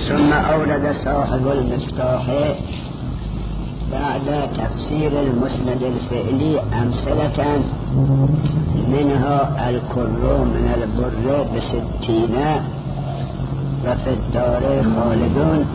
ثم أورد صاحب المفتاح بعد تفسير المسند الفعلي أمثلة منها الكر من البر ب60 وفي الدار خالدون.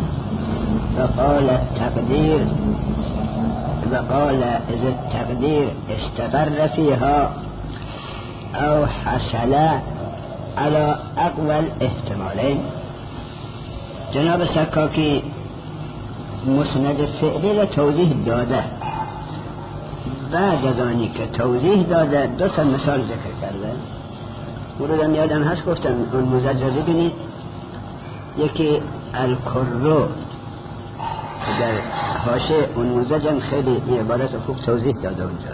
وقال إذا التقدير استقر فيها أو حصل على أقوى الاحتمالين. جناب سکاکی مسند فعلی را توضیح داده. بعد از آنی که توضیح داده دو تا مثال ذکر کرده. موردم یادم هست گفتم اون مزج را ببینید. یکی الکرو در حاشیه اون مزجم خیلی این عبارت خوب توضیح داده اونجا.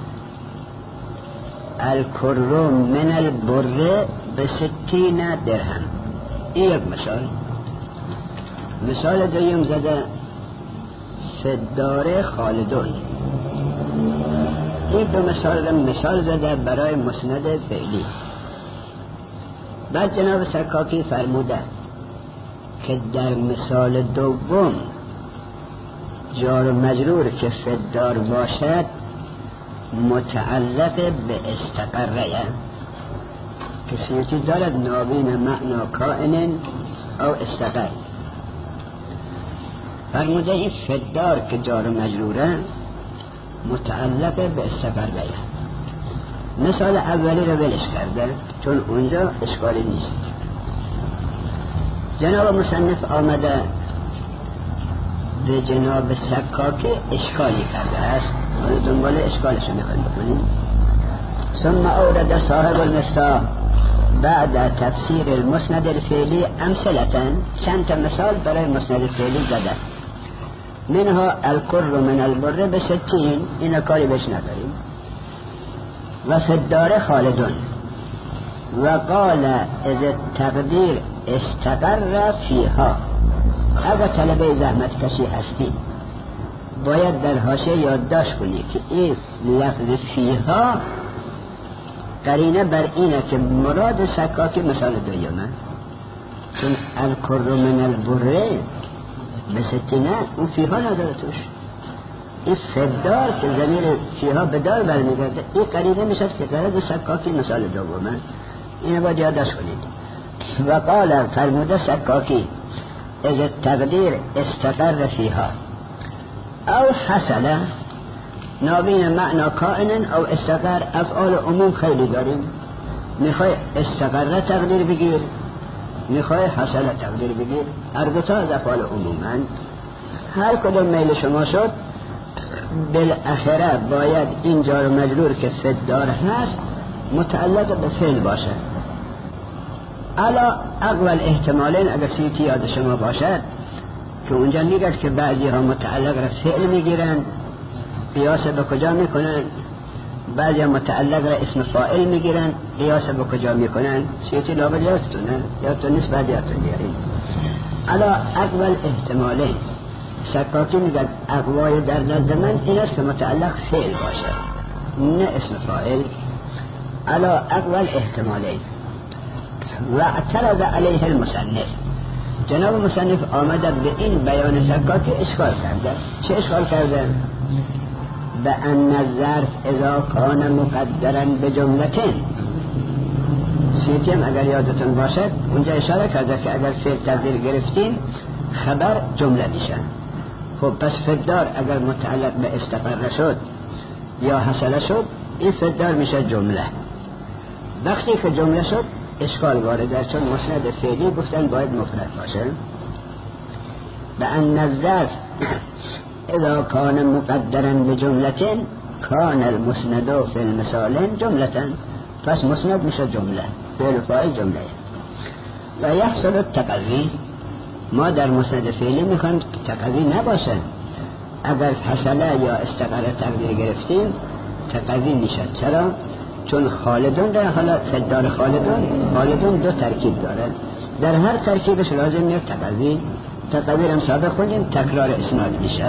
الکرو من البر ب60 درهم. این یک مثال دویم زده فدار خالدون. این دو مثال زده برای مسند فعلی. بعد جناب سکاکی فرموده که در مثال دوم جار و مجرور که فدار باشد متعلق به استقره، کسی دارد نابین معنا کائن او استقر. فرموده این فدار که جار و مجروره متعلق به استقره. مثال اولی رو ولش کرده چون اونجا اشکالی نیست. جناب مصنف آمده به جناب سکاکی اشکالی کرده است. دنبال اشکالش رو میخوایم بکنیم. ثم اورد صاحب المفتاح بعد تفسیر المسند الفعلی امثلة، چند تا مثال برای مسند فعلی زده. منها الکر من البر ب60، این کاری بهش نداریم. و فی الدار خالدون. و قال اذ التقدیر استقر فیها. اگر طلبه زحمت کشی هستی باید در حاشیه یادداشت کنی که این لفظ فیها قرینه بر اینه که مراد سکاکی مثال دویمه. چون الکر من البر ب60 اون فیها نداره توش. این فدار که ضمیر فیها به دار برمیگرده این قرینه میشد که قرار سکاکی مثال دومه. اینو باید یادداشت کنید. و قال فرموده سکاکی از التقدیر استقر فیها او حصل نابین معنا کائن او استقر. افعال عموم خیلی داریم. میخوای استقر تقدیر بگیر، میخوای حصل تقدیر بگیر. هر دوتا از افعال عمومن. هر کدوم میل شما شد بالاخره باید این جار و مجرور که فدار هست متعلق به فعل باشه. الا اول احتمالین اگر سیتی یاد شما باشد که اونجا میگه که بعضی ها متعلق را فعل میگیرن قیاس به کجا میکنن، بعضی ها متعلق را اسم فاعل میگیرن قیاس به کجا میکنن. سیتی لابد یادتونه، یادتون نیست بعد یادتون بیارین. الا اول احتمالین سکاکی میگه اقوای در نزد من این است که متعلق فعل باشه نه اسم فاعل. الا اول احتمالین. و اعترض علیه المصنف. جناب مصنف آمده به این بیان سکاکی اشکال کرده. چه اشکال کرده؟ به ان الظرف اذا کان مقدرا بجملتین. سیتیم اگر یادتون باشد اونجا اشاره کرده که اگر فعل تقدیر گرفتین خبر جمله میشه. خب پس فدار اگر متعلق به استقر شد یا حصل شد این فدار میشه جمله. وقتی که جمله شد اشکال وارده چون مسند فعلی گفتن باید مفرد باشه. به ان الظرف اذا کان مقدرا بجملتین کان المسند فی المثالین جملتن. پس مسند میشه جمله، فعل و فاعل جمله. و یحصل التقوی. ما در مسند فعلی میخوایم تقوی نباشه. اگر حصله یا استقر تقدیر گرفتیم تقوی میشه. چرا؟ چون خالدون در حالا فدار خالدون دو ترکیب داره. در هر ترکیبش لازم میاد تقوی هم سابق خوندیم تکرار اسناد میشه.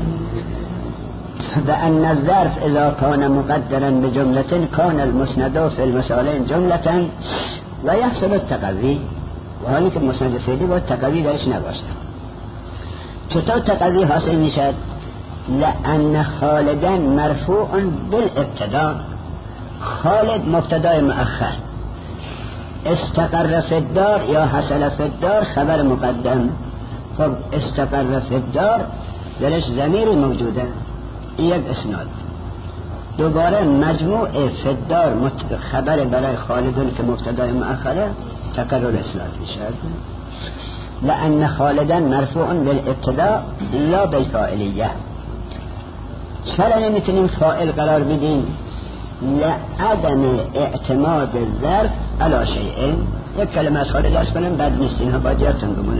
و ان الظرف اذا کان مقدرا بجملة کان المسند فی المثالین جملة و یحصل التقوی. و حالی که مسند فعلی باید تقوی درش نباشه. چطور تقوی حاصل میشد؟ لأن خالدن مرفوع بالابتدا، خالد مبتدای مؤخر، استقر فی الدار یا حصل فی الدار خبر مقدم. خب استقر فی الدار درش ضمیری موجوده، یک اسناد. دوباره مجموع فی الدار خبر برای خالدون که مبتدای مؤخره، تقرر اسناد میشد. لأن خالدن مرفوع بالابتدا لا بالفاعلیه. چرا نمیتونیم فاعل قرار بدیم؟ لعدم اعتماد ظرف علی شیء. یک کلمه از خالد درس کنم بد نیست، اینها باید یادتون بمونه.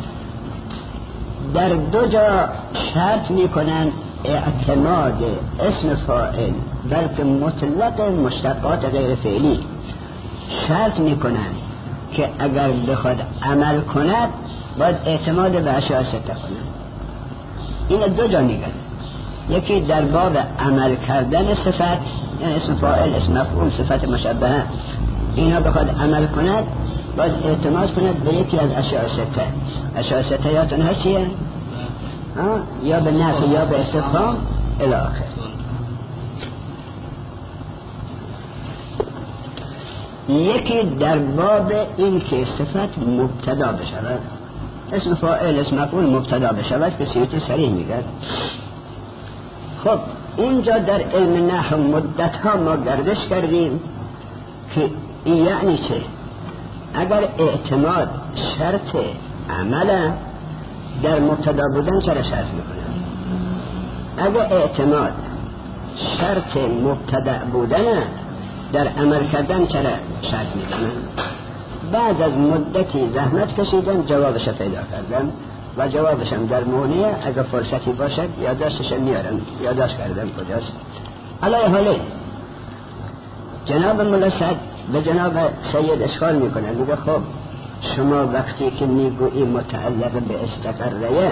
در دو جا شرط میکنن اعتماد اسم فاعل بلکه مطلق مشتقات غیر فعلی. شرط میکنن که اگر بخواد عمل کند باید اعتماد به اشیاء سته کنن. این دو جا میگن، یکی در باب عمل کردن صفت، یعنی اسم فاعل، اسم مفعول، صفت مشبهه، اینا بخواد عمل کند باید اعتماد کند به یکی از اشیاء سته. اشیاء سته یادتون هستیه؟ یا به نفی یا به استفهام الی آخر. یکی در باب این که صفت مبتدا بشود، اسم فاعل اسم مفعول مبتدا بشود که سیوطی صریح میگه. خب اینجا در علم نحو مدت ها ما گردش کردیم که این یعنی چه؟ اگر اعتماد شرط عمله، در مبتدا بودن چرا شرط میکنه؟ اگر اعتماد شرط مبتدا بودن، در عمل کردن چرا شرط میکنه؟ بعد از مدتی زحمت کشیدن جوابش پیدا کردن و جوابشم در مونیه. اگر فرصتی باشد یادداشتش میارم، یادداشت کردم کجاست. علی حاله جناب ملا سعد به جناب سید اشکال میکنه، میگه خب شما وقتی که میگویی متعلق به استقره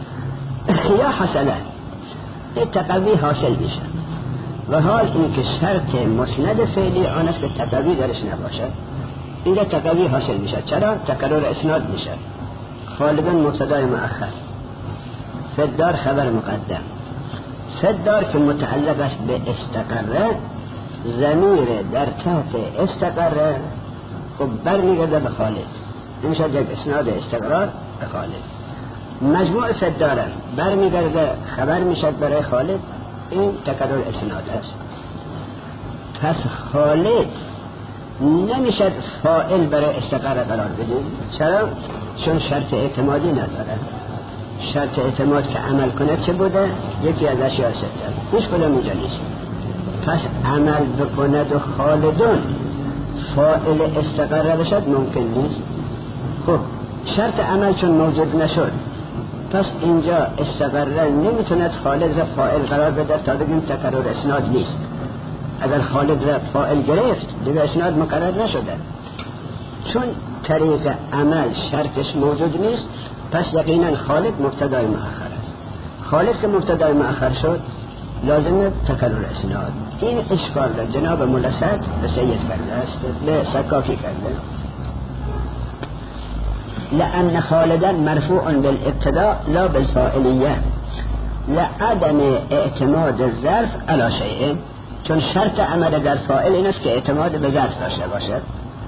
یا حصله، این تقوی حاصل میشه، و حال این که شرط مسند فعلی آن است که تقوی درش نباشد، اینجا تقوی حاصل میشه. چرا؟ تکرر اسناد میشه. خالدن مبتدای مؤخر، فی الدار خبر مقدم. فی الدار که متعلق است به استقره، ضمیر در تحت استقره خب برمیگرده به خالد، این شد یک اسناد استقرار به خالد. مجموع فی الدار برمیگرده خبر میشد برای خالد، این تکرر اسناد است. پس خالد نمیشد فاعل برای استقرار قرار بدیم. چرا؟ چون شرط اعتمادی نداره. شرط اعتماد که عمل کنه چه بوده؟ یکی از اشیاء سته، هیچ کدام اینجا نیست. پس عمل بکند و خالدون فاعل استقرار بشد ممکن نیست. خب شرط عمل چون موجود نشد، پس اینجا استقرار نمیتوند خالد را فاعل قرار بده تا بگیم تکرر اسناد نیست. اگر خالد را فاعل گرفت دیگه اسناد مقرر نشده. چون طریق عمل شرطش موجود نیست، پس یقینا خالد مبتدای مؤخر است. خالد که مبتدای مؤخر شد لازمه تکرر اسناد. این اشکال را جناب مولا سعد به سید کرده است، به سکاکی کرده. لأن خالدا مرفوع بالابتداء لا بالفاعلیه لعدم اعتماد الظرف علی شیء. چون شرط عمل در فاعل این است که اعتماد به ظرف داشته باشد.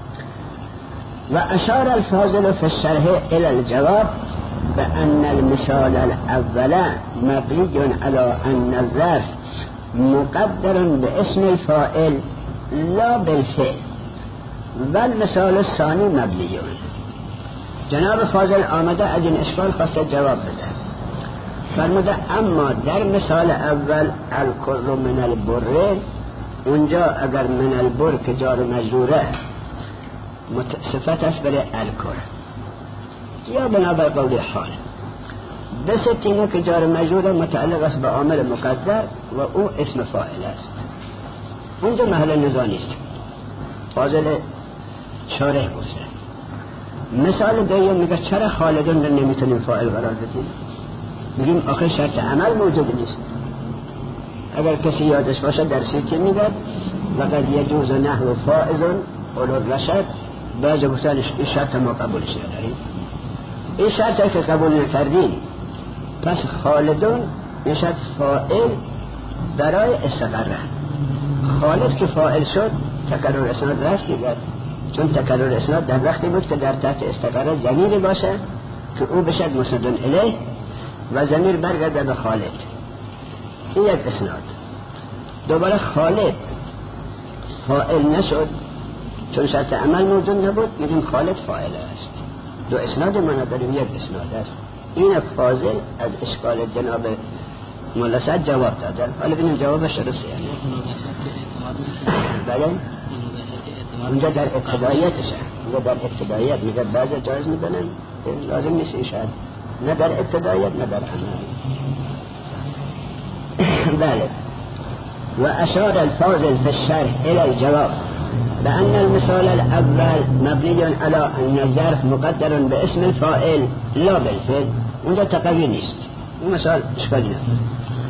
و اشار الفاضل فی الشرح الى الجواب بأن المثال الاول مبنی على ان الظرف مقدر باسم الفاعل لا بالفعل و المثال الثانی مبنی. جناب فاضل آمده از این اشکال خواسته جواب بده. فرموده اما در مثال اول الکر من البر، اونجا اگر من البر که جار مجروره صفت است برای الکر یا بنابر قول حال، بستینه که جار مجروره متعلق است به عامل مقدر و او اسم فاعل است. اونجا محل نزاع نیست. فاضل شارح گفته. مثال دوم میگه چرا خالدون رو نمیتونیم فاعل قرار بدیم؟ میگیم آخر شرط عمل موجود نیست. اگر کسی یادش باشه در سیتی میگه وقد یجوز نحو فائز اولو رشد بعضی گفتن این شرط ما قبولش نداریم. این شرط که قبول نکردیم پس خالدون میشد فاعل برای استقره. خالد که فاعل شد تکرر اسناد رفت دیگر، چون تکرر اسناد در وقتی بود که در تحت استقره ضمیری باشه که او بشد مسند الیه و ضمیر برگرده به خالد. این یک اسناد. دوباره خالد فاعل نشد چون شرط عمل موجود نبود، میگیم خالد فاعل است. دو اسناد ما نداریم، یک اسناد است. این فاضل از اشکال جناب مولا سعد جواب دادن. حالا ببینیم جوابش درسته یعنی. بله اونجا در ابتداییتشه، اونجا در ابتداییت میگه بعضی جایز میدنن لازم نیست این شاید، نه در ابتداییت نه در عمل. بله. و اشار الفاضل في الشرح الى الجواب بأن المثال الأول مبني على أن الظرف مقدر باسم الفاعل لا بالفعل. اونجا تقوی نیست، این مثال اشکالی نداره.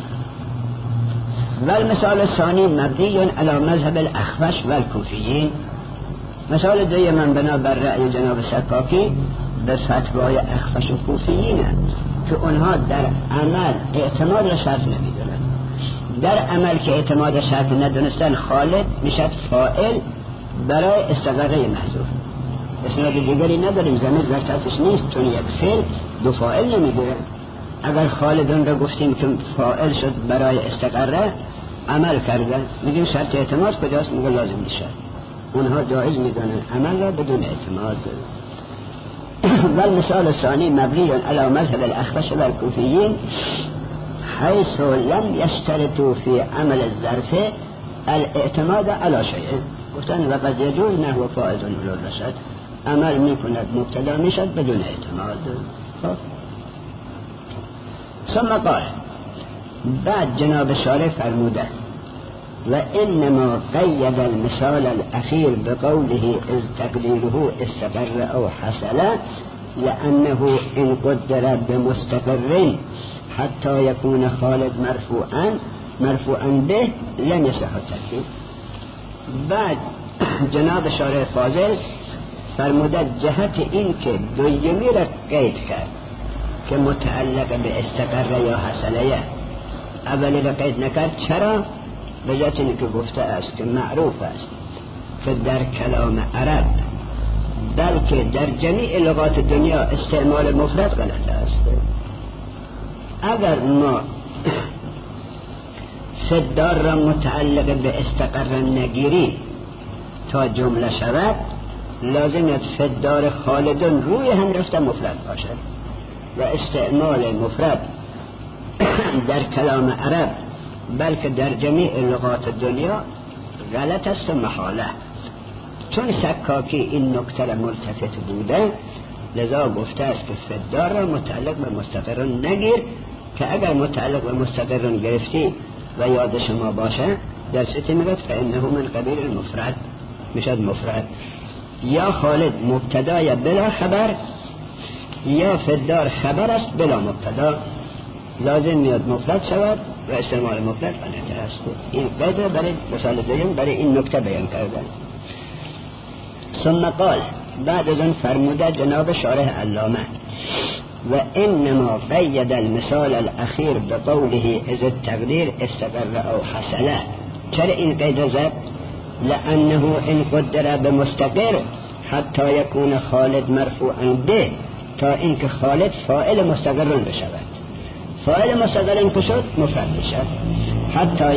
والمثال الثاني مبني على مذهب الأخفش والكوفيين. مثال دوی من بنا بر رأی جناب سکاکی به فتوای اخفش و کوفیین که اونها در عمل اعتماد را شرط نمیدونن. در عمل که اعتماد شرط ندونستن خالد میشد فاعل برای استقره محذوف. اسناد دیگری نداریم، ضمیر در تحتش نیست چون یک فعل دو فاعل نمیگیره. اگر خالدون را گفتیم که فاعل شد برای استقره عمل کردن، میگیم شرط اعتماد کجاست؟ میگه لازم نیست. اونها جایز میدونن عمل را بدون اعتماد. والمثال الثاني مبني على مذهب الأخفش والكوفيين حيث لم يشترطوا في عمل الظرف الاعتماد على شيء. گفتن وقد يجوز نحو فائد ولو رشد، عمل میکند مبتدا میشد بدون اعتماد. ثم قال بعد جناب شارح فرموده وإنما قيد المثال الأخير بقوله إذ تقديره استقر أو حصل لأنه إن قدر بمستقر حتى يكون خالد مرفوعا به لم يصح التركيب. بعد جناب شارح فاضل فرموده جهت این که دویمی را قید کرد که متعلق به استقر یا حصله، اولی را قید نکرد. چرا؟ به جهت اینکه گفته است که معروف است که در کلام عرب بلکه در جمیع لغات دنیا استعمال مفرد غلط است. اگر ما فدار را متعلق به استقر نگیری تا جمله شود، لازم است فدار خالدون روی هم رفته مفرد باشد و استعمال مفرد در کلام عرب بلکه در جمیع لغات دنیا غلط است و محاله. چون سکاکی این نکته را ملتفت بوده لذا گفته است که فدار را متعلق به مستقرون نگیر، که اگر متعلق به مستقرون گرفتی و یاد شما باشه در سطح میگد فانه من قبیل المفرد میشد مفرد. یا خالد مبتدا بلا خبر یا فدار خبر است بلا مبتدا، لازم میاد مفرد شود و استعمال مفرد غلط است. این قید برای مثال دوم برای این نکته بیان کردن. ثم قال بعد از آن فرموده جناب شارح علامه و انما قید المثال الاخیر بقوله اذ التقدیر استقر او حصل. چرا این قید زد؟ لانه ان قدر بمستقر حتی یکون خالد مرفوعا به، تا اینکه خالد فاعل مستقرون بشود. فاعل مستقرون که شد مفرد بشد. حتی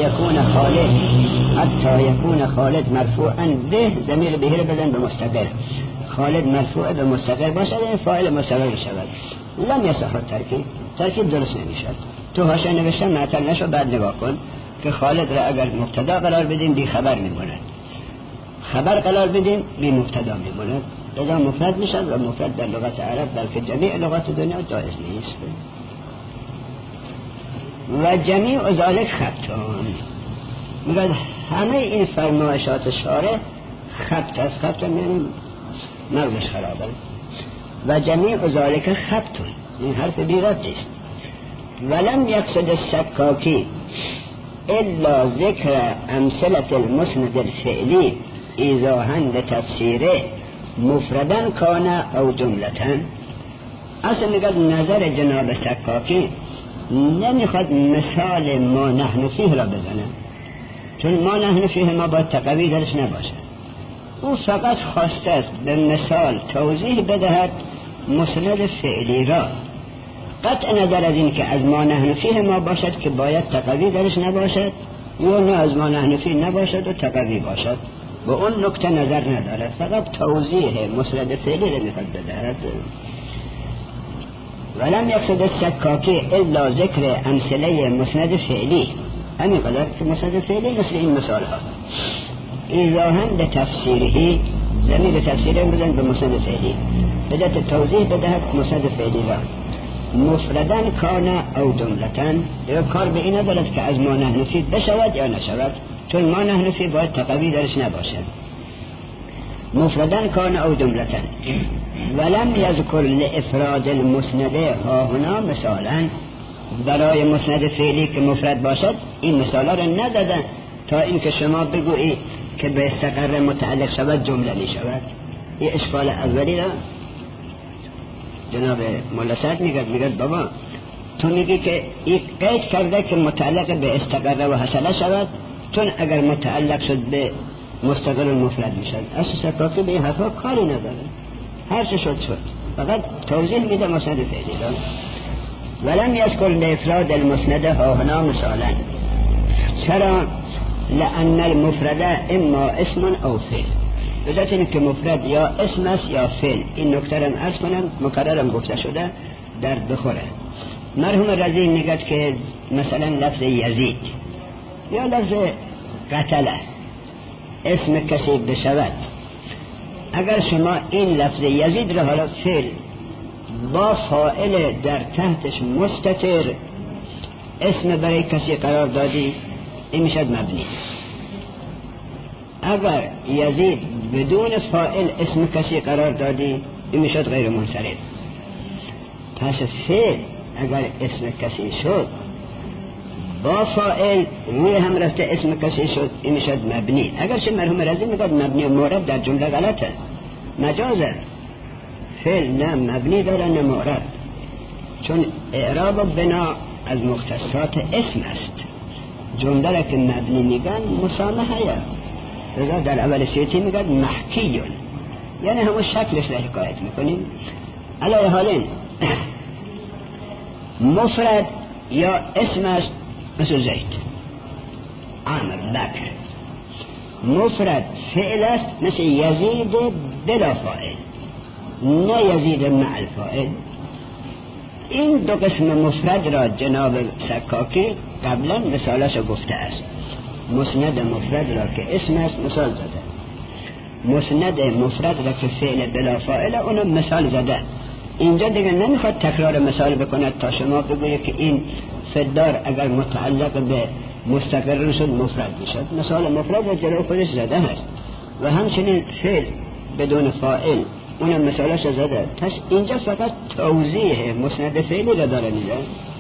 یکون خالد مرفوعا به، ضمیر به رو بزن به مستقر. خالد مرفوع به مستقر باشد این فاعل مستقر بشود. لم یصح ترکیب درست نمیشد. تو حاشیه نوشتم معطل نشو، بعد نگاه کن که خالد را اگر مبتدا قرار بدیم بی خبر میموند، خبر قرار بدیم بی مبتدا میموند، لذا مفرد میشد و مفرد در لغت عرب بلکه جمیع لغات دنیا جایز نیست. و جمیع ذالک خطان، میگه همه این فرمایشات شارع خط است. خط یعنی مغزش خرابه. و جمیع ذالک خطان این حرف بی ربطی است. ولم یقصد السکاکی الا ذکر امثله المسند الفعلی ایضاحا لتفسیره مفردن کان او جملتن. اصلا میگه نظر جناب سکاکی نمیخواد مثال ما نحن فیه را بزنه، چون ما نحن فیه ما باید تقوی درش نباشه. او فقط خواسته است به مثال توضیح بدهد مسند فعلی را، قطع نظر از این که از ما نحن فیه ما باشد که باید تقوی درش نباشد، یا نه از ما نحن فیه نباشد و تقوی باشد، و اون نکته نظر نداره، فقط توضیح مسند فعلی را میخواد بدهد. ولم یقصد السکاکی الا ذکر امثله مسند فعلی، همین قدر که مسند فعلی مثل این مثال ها ایضاحاً به تفسیری، زمین تفسیری بزن به مسند فعلی، بجات توضیح بدهد مسند فعلی را مفردن کان او جملتن. یا کار به این ندارد که از ما نحن فی بشود یا نشود، چون ما نحن فی باید تقوی درش نباشد. مفردن کان او جملتن. ولم یذکر لافراد المسند ها هنا مثالا، برای مسند فعلی که مفرد باشد این مثالا را نزدن تا اینکه شما بگویی که به استقر متعلق شود جمله می شود. این اشکال اولی را جناب مولا سعد میگه بابا تو میگی که این قید کرده که متعلق به استقر و حصله شود، چون اگر متعلق شد به مستقل مفرد میشد. اساس کافی به این حرفا کاری نداره، هر چه شد فقط توضیح میده مسند فعلی را. ولم یذکر لافراد المسند ها هنا مثالا. چرا؟ لأن المفرد اما اسم او فعل، بذات این که مفرد یا اسم است یا فعل. این نکته را عرض کنم، مکررم گفته شده در بخوره. مرحوم رضی میگه که مثلا لفظ یزید یا لفظ قتله اسم کسی بشود، اگر شما این لفظ یزید را حالا فعل با فاعل در تحتش مستتر اسم برای کسی قرار دادی، این میشد مبنی. اگر یزید بدون فاعل اسم کسی قرار دادی، این میشد غیر منصرف. پس فعل اگر اسم کسی شد با فاعل روی هم رفته اسم کسی شد، این میشد مبنی. اگرچه مرحوم رضی میگه مبنی و مورد در جمله غلطه، مجازه. فعل نه مبنی داره نه مورد، چون اعراب و بنا از مختصات اسم است. جمله را که مبنی میگن مسامحه، رضا در اول سیتی میگن محکیون، یعنی همون شکلش را حکایت میکنیم. علی حالین مفرد یا اسم است، مثل زید، عمر، بکر. مفرد فعل است، مثل یزید بلا فاعل، نه یزید مع الفاعل. این دو قسم مفرد را جناب سکاکی قبلا مثالش گفته است. مسند مفرد را که اسم است مثال زده، مسند مفرد را که فعل بلا فاعل اونم مثال زده. اینجا دیگه نمیخواد تکرار مثال بکند تا شما بگوید که این فدار اگر متعلق به مستقر شد مفرد میشد. مثال مفرد را جلو خودش زده هست، و همچنین فعل بدون فاعل اونم مثالش زده. پس اینجا فقط توضیح مسند فعلی را داره میده.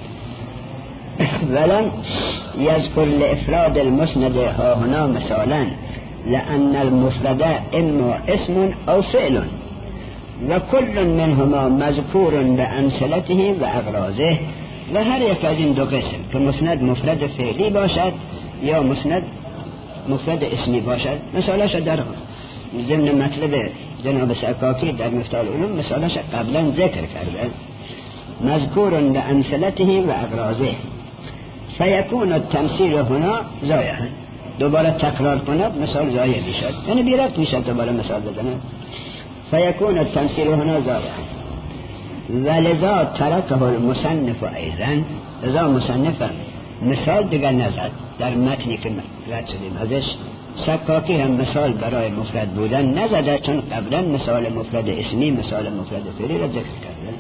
ولم یذکر لافراد المسند ها هنا مثالا لأن المفرد اما اسم او فعل و کل منهما مذکور بامثلته و اغراضه. و هر یک از این دو قسم که مسند مفرد فعلی باشد یا مسند مفرد اسمی باشد، مثالش در ضمن مطلب جناب سکاکی در مفتاح العلوم مثالش قبلا ذکر کرده. مذکور بامثلته و اغراضه فیکون التمثیل هنا ضایعا. دوباره تکرار کند مثال ضایع میشد، یعنی بی ربط میشد دوباره مثال بزند. فیکون التمثیل هنا ضایعا ولذا ترکه المصنف ایضا. لذا مصنف مثال دیگر نزد در متنی که رد شدیم ازش. سکاکی هم مثال برای مفرد بودن نزده، چون قبلا مثال مفرد اسمی مثال مفرد فعلی را ذکر کرده.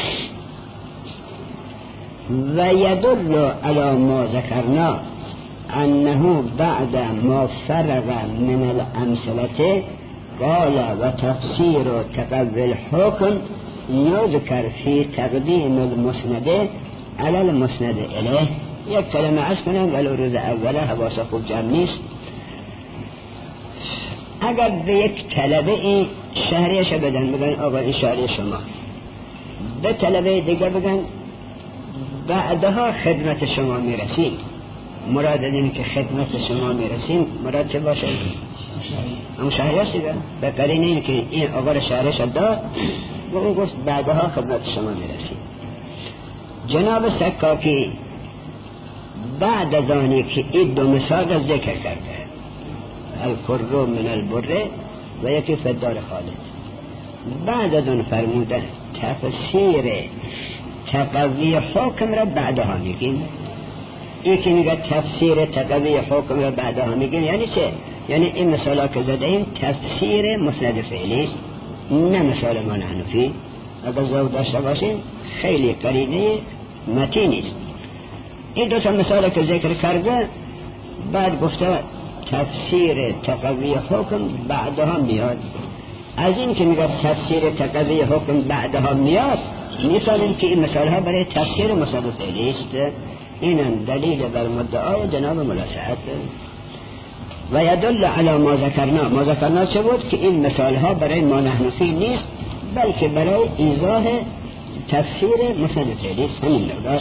و یدل علی ما ذکرنا انه بعد ما فرغ من الامثله قال و تفسیر و تقوی الحکم یذکر فی تقدیم المسند علی المسند الیه. یک کلمه عرض کنم ولو روز اوله حواسا خوب جمع نیست. اگر به یک طلبه ای شهریش بدن، بگن آقا این شهری شما. به طلبه دیگه بگن بعدها خدمت شما میرسیم. مراد اینه که خدمت شما میرسیم مراد چه باشه؟ اما شهری هستی به قرینه اینه که این آقا را شهریش داد و اون گفت بعدها خدمت شما میرسیم. جناب سکاکی بعد از آنی که این دو مثال را ذکر کرده، الکر من البره و یکی فدار خالد، بعد از آن فرمودن تفسیر تقوی حکم را بعدها میگیم. یکی میگه تفسیر تقوی حکم را بعدها میگیم، یعنی چه؟ یعنی این مثالا که زده ایم تفسیر مسند فعلی است، نه مثال ما نحنفی. اگر ذوق داشته باشیم خیلی قرینه متینی است. این دو تا مثال که ذکر کرده بعد گفته تفسیر تقوی حکم بعدها میاد. از این که میگه تفسیر تقوی حکم بعدها میاد میفهمیم که این مثال ها برای تفسیر مسند فعلی است. اینم دلیل بر مدعای جناب ملاصحت. و یدل علی ما ذکرنا. ما ذکرنا چه بود؟ که این مثال ها برای ما نحنفی نیست بلکه برای ایضاح تفسیر مسند فعلی است. همین مقدار.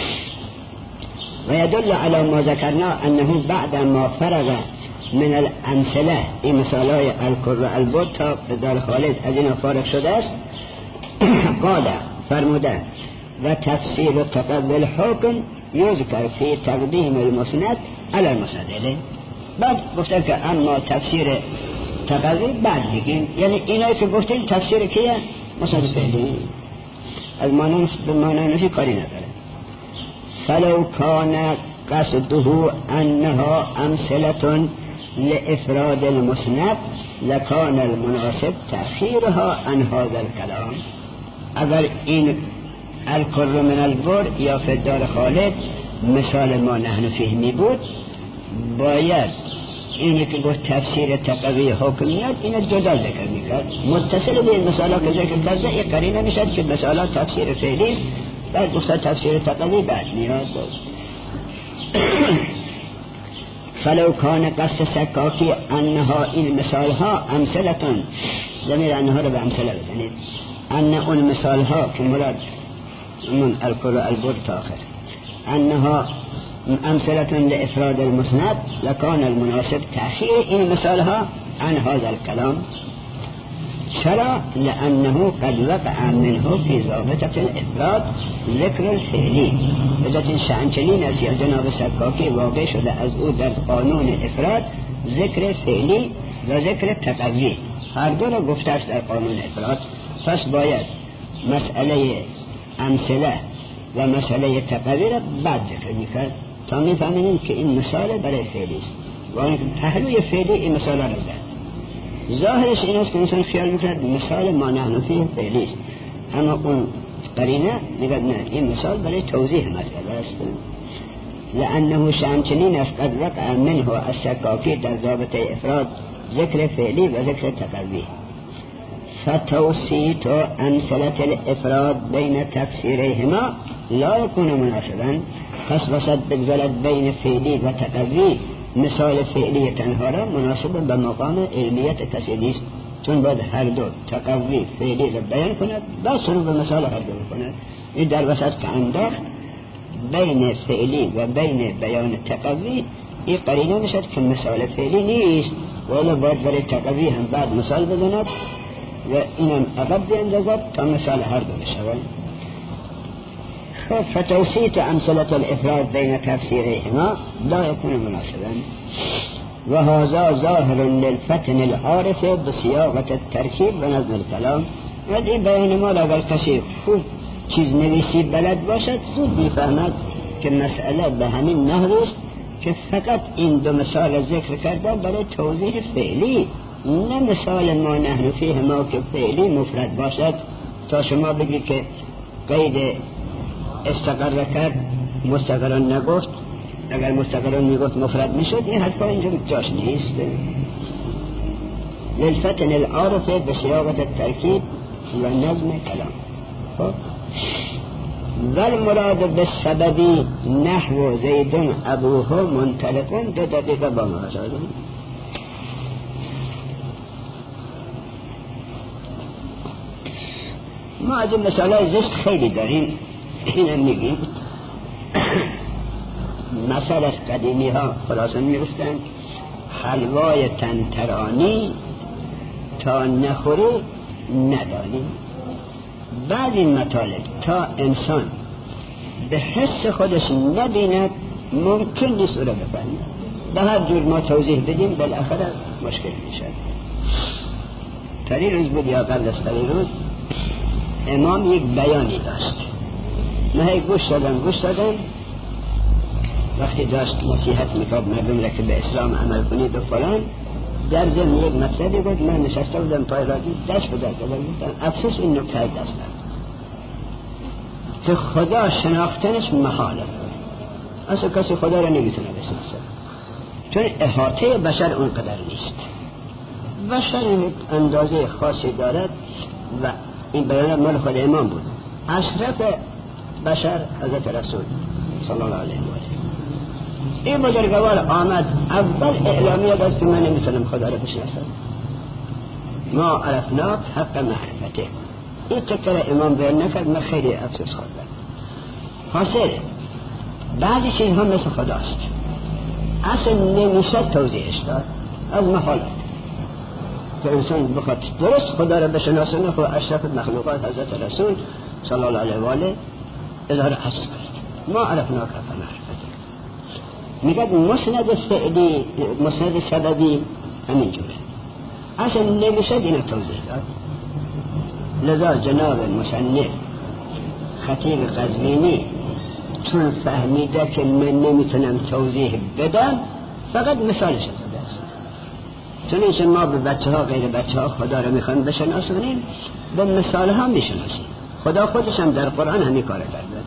و یدل علی ما ذکرنا انه بعد ما فرغ من الامثله، این مثال های الکر و البد تا فدار خالد از این فارغ شده است، قال فرموده و تفسیر و تقوی حکم یذکر فی تقدیم المسند علی المسند. بعد گفتن که اما تفسیر تقوی بعد بگیم، یعنی اینایی که گفتیم تفسیر کیه؟ مسند فعلی. از معنی نفی کاری نداره. فلو کان قصده انها امثله لافراد المسند لکان المناسب تأخیرها عن هذا الكلام. اگر این الکر من البر یا فدار خالد مثال ما نحن فهمی بود، باید اینی که گفت تفسیر تقوی حکمیت اینو جدا ذکر میکرد. متصل به این مثالا که ذکر کرده یک قرینه میشد که مثالا تفسیر فعلی بعد گفت تفسیر تقوی بعد میاد. فلو کان قصد سکاکی انها این مثال ها امثلتون، زمین انها رو به امثله بزنید، ان اون مثال ها که مراد من الکر و البر تا آخر انها امثلتون لافراد المسند لکان المناسب تأخیر این مثال ها عن هذا الكلام. چرا؟ لانه قد وقع منه فی ضابطه الافراد ذکر الفعلی. بدت این شعنچنین از جناب سکاکی واقع شده از او در قانون افراد ذکر فعلی و ذکر تقوی، هر دو را گفته است در قانون افراد. پس باید مسئله امثله و مسئله تقوی را بعد ذکر میکرد تا میفهمیم که این مثال برای فعلی است و اون پهلوی فعلی این مثال را زد. ظاهرش این است که انسان خیال میکرد مثال ما نحن فیه فعلی است، اما اون قرینه میگه نه، این مثال برای توضیح مسئله است. لانه شمچنین است قد وقع منه السکاکی در ضابطه افراد ذکر فعلی و ذکر تقوی. فتوسیط امثله الافراد بین تفسیرهما لا یکون مناسبا. پس وسط بگذارد بین فعلی و تقوی مثال فعلی تنها را مناسب به مقام علمیت کسی نیست، چون باید هر دو تقوی فعلی را بیان کند با شروع به مثال هر دو کند. این در وسط که انداخت بین فعلی و بین بیان تقوی، این قرینه میشد که مثال فعلی نیست ولی باید برای تقوی هم بعد مثال بزند و اینم عقب بیندازد تا مثال هر دو بشود. فتوسیط امثله الافراد بین تفسیرهما لا یکون مناسبا و هذا ظاهر للفتن العارف بسیاقت الترکیب و نظم الکلام. و این بیان ما اگر کسی خوب چیز نویسی بلد باشد خوب میفهمد که مسئله به همین نحو است که فقط این دو مثال ذکر کرده برای توضیح فعلی، نه مثال ما نحن فیه ما که فعلی مفرد باشد تا شما بگی که قید استقر کرد مستقران نگفت، اگر مستقران میگفت مفرد میشد. این حرفا اینجا جاش نیست. للفتن العارف بسیاقت الترکیب و نظم کلام. خب والمراد بالسببی نحو زیدن ابوه منطلقون 2 دقیقه با ما شدیم. ما از این مثالای زشت خیلی داریم، اینم میگیم. مثال از قدیمی ها خلاصه میگفتن حلوای تنترانی تا نخوری ندانی. بعد این مطالب تا انسان به حس خودش نبیند ممکن نیست او را بفهمه. به هر جور ما توضیح بدیم بالاخره مشکل میشه. پری روز بود یا قبل از پری روز امام یک بیانی داشت، من گوش دادم وقتی داشت نصیحت میکرد مردم را که به اسلام عمل کنید و فلان، در ضمن یک مطلبی بود. من نشسته بودم پای رادیو دست به دست دادم، افسوس این نکته دست نداد که خدا شناختنش محاله، اصلا کسی خدا را نمیتونه بشناسه، چون احاطه بشر اونقدر نیست. بشر اندازه خاصی دارد و این بیان مال خود امام بود. اشرف بشر حضرت رسول صلی الله علیه و آله، این بزرگوار آمد اول اعلامیه داد که من نمیتونم خدا را بشناسم، ما عرفناک حق معرفته. این چکر امام بیان نکرد، من خیلی افسوس خوردم. حاصل بعضی چیزها مثل خداست، اصلا نمیشه توضیحش داد، از محال که انسان بخواد درست خدا را بشناسه. نخو اشرف مخلوقات حضرت رسول صلی الله علیه و آله اظهار حس کرد، ما عرفناک حق معرفته. میگه مسند فعلی مسند سببی همین جوره، اصلا نمیشه اینو توضیح داد. لذا جناب مصنف خطیب قزوینی چون فهمیده که من نمیتونم توضیح بدم فقط مثالش زده است. چون اینکه ما به بچه ها غیر بچه ها خدا رو میخوایم بشناسونیم، به مثال هم میشناسیم. خدا خودش هم در قرآن همین کار کرده.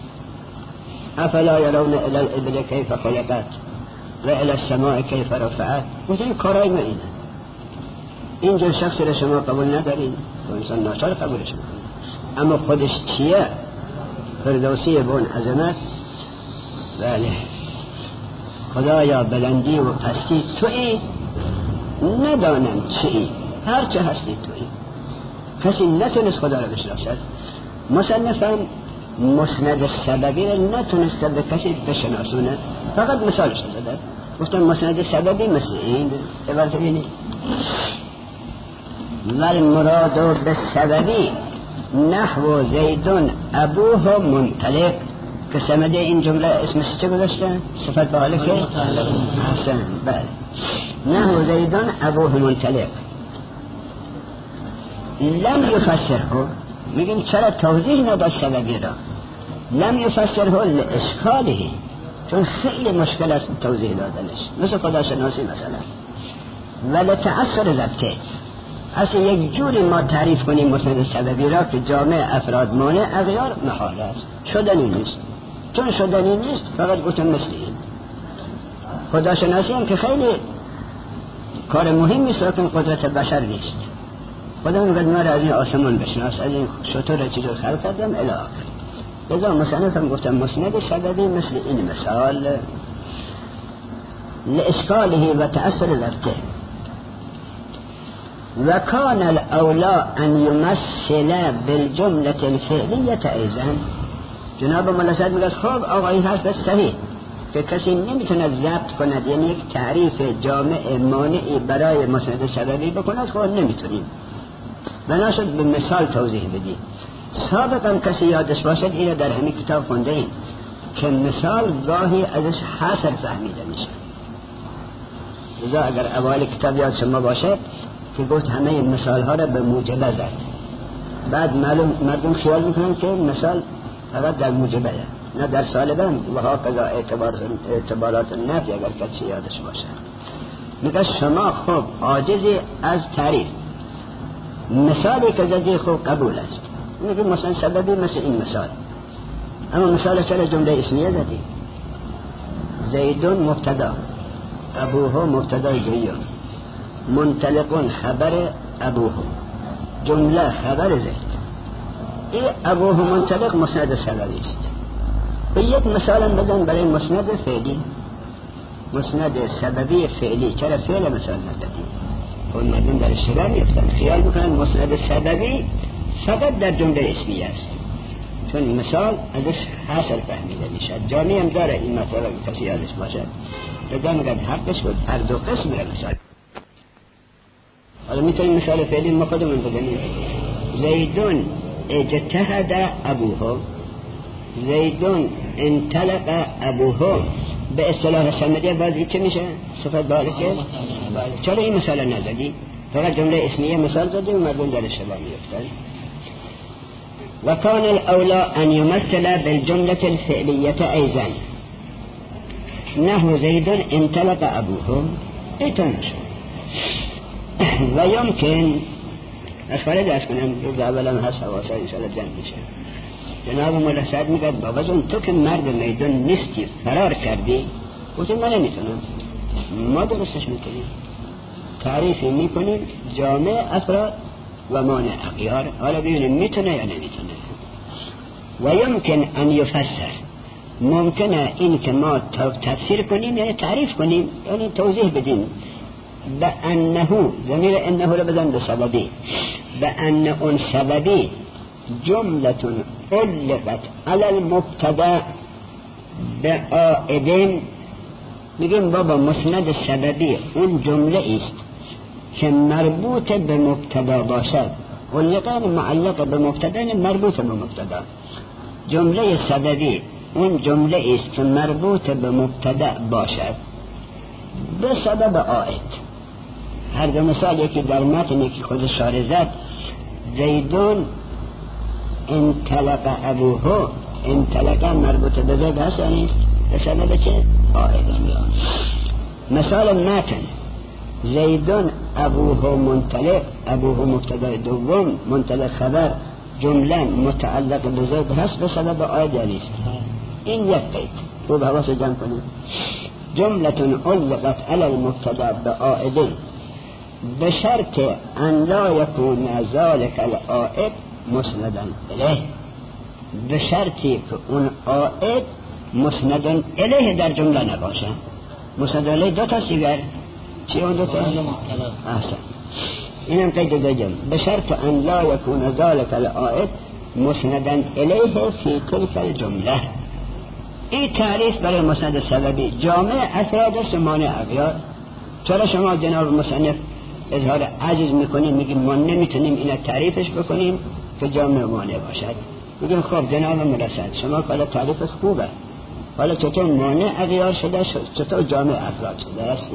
افلا یرون الی الابل کیف خلقت و الی السماء کیف رفعت. این کارای ما اینه. اینجور شخصی رو شما قبول ندارین و انسان ناچار قبولش میکنه، اما خودش چیه؟ فردوسی بون عظمت. بله خدایا بلندی و پستی تویی، ندانم چی، هر چه هستی تویی. کسی نتونست خدا رو بشناسد. مصنفم مسند سببی رو نتونسته به کسی بشناسونه، فقط مثالش زده. گفتم مسند سببی مثل این عبارت اینه: والمراد بالسببی نحو زیدون ابوه منطلق. که سمده این جمله اسمش چه گذاشته؟ صفت به حاله که حسن. بله نحو زیدون ابوه منطلق. لم یفسره، میگیم چرا توضیح نداد سببی را؟ لم یفسره لاشکاله، چون خیلی مشکل است توضیح دادنش، مثل خداشناسی مثلا. ولی تأثیر ضبطه، اصلا یک جوری ما تعریف کنیم مسند سببی را که جامع افراد مانع اغیار محال است، شدنی نیست. چون شدنی نیست فقط گفتم مثل این. خداشناسی هم که خیلی کار مهمی است، لیکن قدرت بشر نیست. خدا میگه ما را از این آسمان بشناس، از این شطور را چجور خلق کردم الی آخر. لذا مصنف هم گفتم مسند سببی مثل این مثال لاشکاله و تأثیر ضبطه. و کان الاولا ان یمثل بالجمله الفعلیه ایضا. جناب مولا سعد میگه خب آقا این حرف صحیح که کسی نمیتونه ضبط کند، یعنی یک تعریف جامع مانعی برای مسند سببی بکند، خب نمیتونیم، بناشد به مثال توضیح بدیم. سابقا کسی یادش باشد اینو در همین کتاب خونده ایم که مثال گاهی ازش حاصل فهمیده میشه. لذا اگر اول کتاب یاد شما باشد که گفت همه مثال ها را به موجبه زد، بعد مردم خیال میکنن که مثال فقط در موجبه نه در سالبه، و ها قضا اعتبارات نفی اگر کسی یادش باشه. میگه شما خب عاجزی از تعریف، مثالی که زدی خوب قبول است. میگه مثلا سببی مثل این مثال، اما مثال چرا جمله اسمیه زدی؟ زیدون مبتدا، ابوه مبتدا دوم، منطلقون خبر ابوه، جمله خبر زید. این ابوه منطلق مسند سببی است. و یک مثال بدن برای مسند فعلی، مسند سببی فعلی. چرا فعل مثال ندادیم؟ اون مردم در اشتباه میفتن، خیال میکنن مسند سببی فقط در جمله اسمیه است، چون مثال ازش حاصل فهمیده میشه. جامعه هم داره این مطلب کسی یادش باشد بدن میگه حقش بود هر دو قسم را مثال. حالا میتونیم مثال فعلی ما خودمون بزنیم. زیدون اجتهد ابوه، زیدون انطلق ابوه. به اصطلاح سندیه بازی چه میشه؟ صفت بارکه. چرا این مثال نزدی؟ فقط جمله اسمیه مثال زدی و مردم در اشتباه میفتن. وكان الأولى أن يمثل بالجملة الفعلية أيضا، نحو زيد انطلق أبوه ایتونش. و يمكن اشکالی درست کنم روز اولم هست حواسا انشاءالله جمع میشه. جناب مولا سعد میگه بابا جون تو که مرد میدون نیستی فرار کردی، گفتم من نمیتونم. ما درستش میکنیم، تعریفی میکنیم جامع افراد و مانع اغیار. حالا ببینیم میتونه یا نمیتونه. و یمکن ان یفسر، ممکنه این که ما تفسیر کنیم یعنی تعریف کنیم یعنی توضیح بدیم. به انه، ضمیر انه رو بزن به سببی، به ان اون سببی جملتون علقت علی المبتدا به عائدین. میگیم بابا مسند سببی اون جمله است که مربوط به مبتدا باشد. علقان معلق به مبتدا مربوط به مبتدا. جمله سببی اون جمله است که مربوط به مبتدا باشد به سبب عائد. هر دو مثال، یکی در متنی که خود شارح زد زیدون انطلق ابوه، انطلق مربوط به زید هست یعنی به سبب چه؟ عائد. مثال متن زیدون ابوه منطلق، ابوه مبتدا دوم، منطلق خبر، جمله متعلق به زید هست به سبب عائد نیست. این یک قید خوب حواس جمع کنید. جملتون علقت علی المبتدا به عائدین به شرط ان لا یکون ذلک العائد مسندا الیه، به شرطی که اون عائد مسندا الیه در جمله نباشه. مسند الیه دو تا سیگر چی اون دو تا؟ احسن، اینم قید دیگه. به شرط ان لا یکون ذلک العائد مسندا الیه فی تلک الجمله. این تعریف برای مسند سببی جامع افراد است و مانع اغیار. چرا شما جناب مصنف اظهار عجز میکنیم میگیم ما نمیتونیم اینا تعریفش بکنیم که جامع مانع باشد؟ میگیم خب جناب مرسد شما کالا تعریفش خوبه، حالا چطور مانع اغیار شده، چطور جامع افراد شده است؟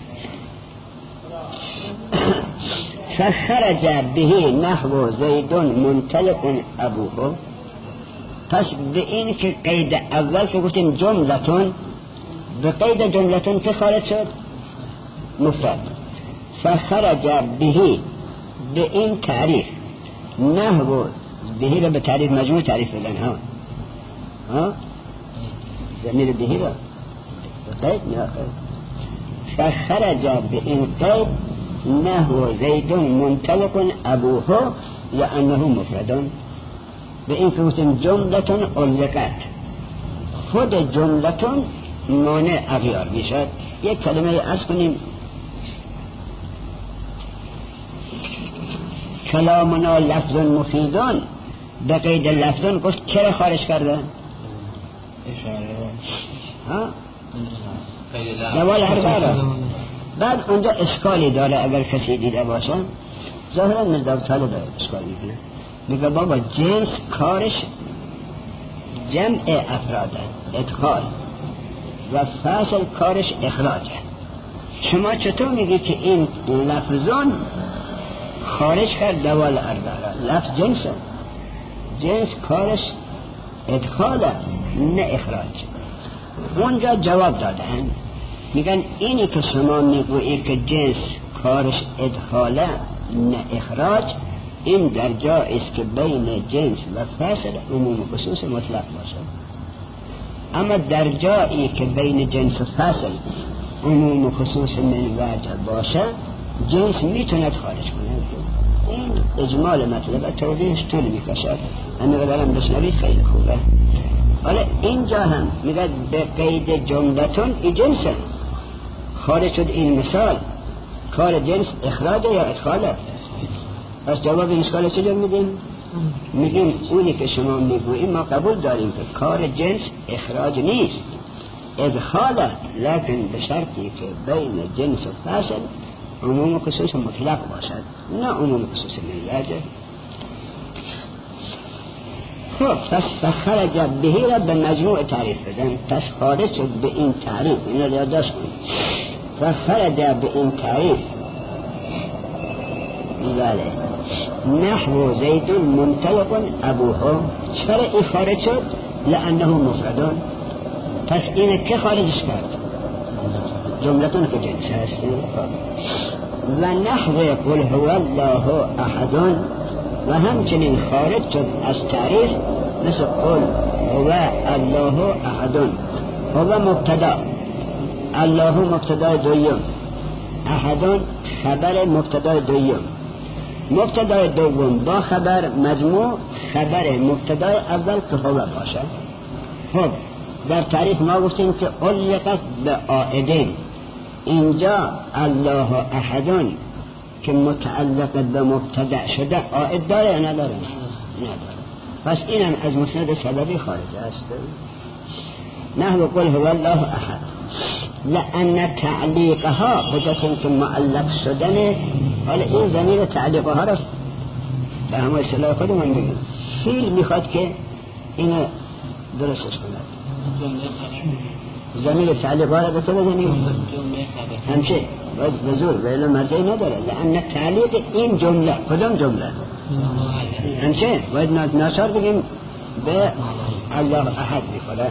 فخرج به نحو زیدون منطلق ابوه. پس به این که قید اول که گفتیم جملتون، به قید جملتون که خارج شد مفرد. فخرج به این تعریف نحو بهی را به تعریف مجموع تعریف بدن ها زمین بهی را به قید نیاخر. فخرج به این قید نحو زیدون منطلق ابوه لانه مفردون. به این که گفتیم جملتون علقت، خود جملتون مانع اغیار میشد. یک کلمه عرض کنیم کلامنا لفظ مفیدان، به قید لفظان گفت که خارج کرده نوال هر بعد اونجا اشکالی داره اگر کسی دیده باشه. ظاهرا مزدو طالب داره اشکال میکنه، میگه بابا جنس کارش جمع افراده ادخال و فاصل کارش اخراجه. شما چطور میگی که این لفظان خارج کرد دوال اربعه؟ لفظ جنسه، جنس کارش ادخاله نه اخراج. اونجا جواب دادن میگن اینی که شما میگویی که جنس کارش ادخاله نه اخراج، این در جایی است که بین جنس و فاصل عموم و خصوص مطلق باشه. اما در جایی که بین جنس و فاصل عموم و خصوص من وجه باشه جنس میتوند خارج کنه. این اجمال مطلب توضیحش طول میکشد، اما قدرم بشنوید خیلی خوبه. حالا اینجا هم میگه به قید جملتون ای جنسه خارج شد. این مثال کار جنس اخراج یا ادخاله؟ پس جواب این اشکال چجور میدیم؟ میگیم اونی که شما میگوییم ما قبول داریم که کار جنس اخراج نیست، ادخاله، لکن به شرطی که بین جنس و فصل عموم و خصوص مطلق باشد، نه عموم و خصوص ملیجه. خب پس فخرج بهی را به مجموع تعریف بدن، پس خارج شد به این تعریف، این را یادداشت کنید. فخرج به این تعریف بله نحو زید منطلق ابوه. چرا این خارج شد؟ لانه مفردان. پس این که خارجش کرد؟ جملتون که جنس هست. و نحو قل هو الله احد، و همچنین خارج شد از تعریف مثل قل هو الله احد. هو مبتدا، الله مبتدا دویم، احد خبر مبتدا دویم. مبتدا دوم با خبر مجموع خبر مبتدا اول که هو باشه. خب در تعریف ما گفتیم که علقت به عائدین، اینجا الله احدون که متعلق به مبتدا شده عائد داره یا نداره؟ نداره. پس اینم از مسند سببی خارج است. نحو قل هو الله احد، لأن تعلیقها بجاست که معلق شدنه. حالا این ضمیر تعلیقها را به همه اصطلاح خودمون بگیم، فیل میخواد که اینو درستش کند. ضمیر تعلیقها را به تو بزنیم همشه باید بزور ویلو مرجعی نداره، لأن تعلیق این جمله کدام جمله همشه باید ناچار بگیم به الله احد میخوره.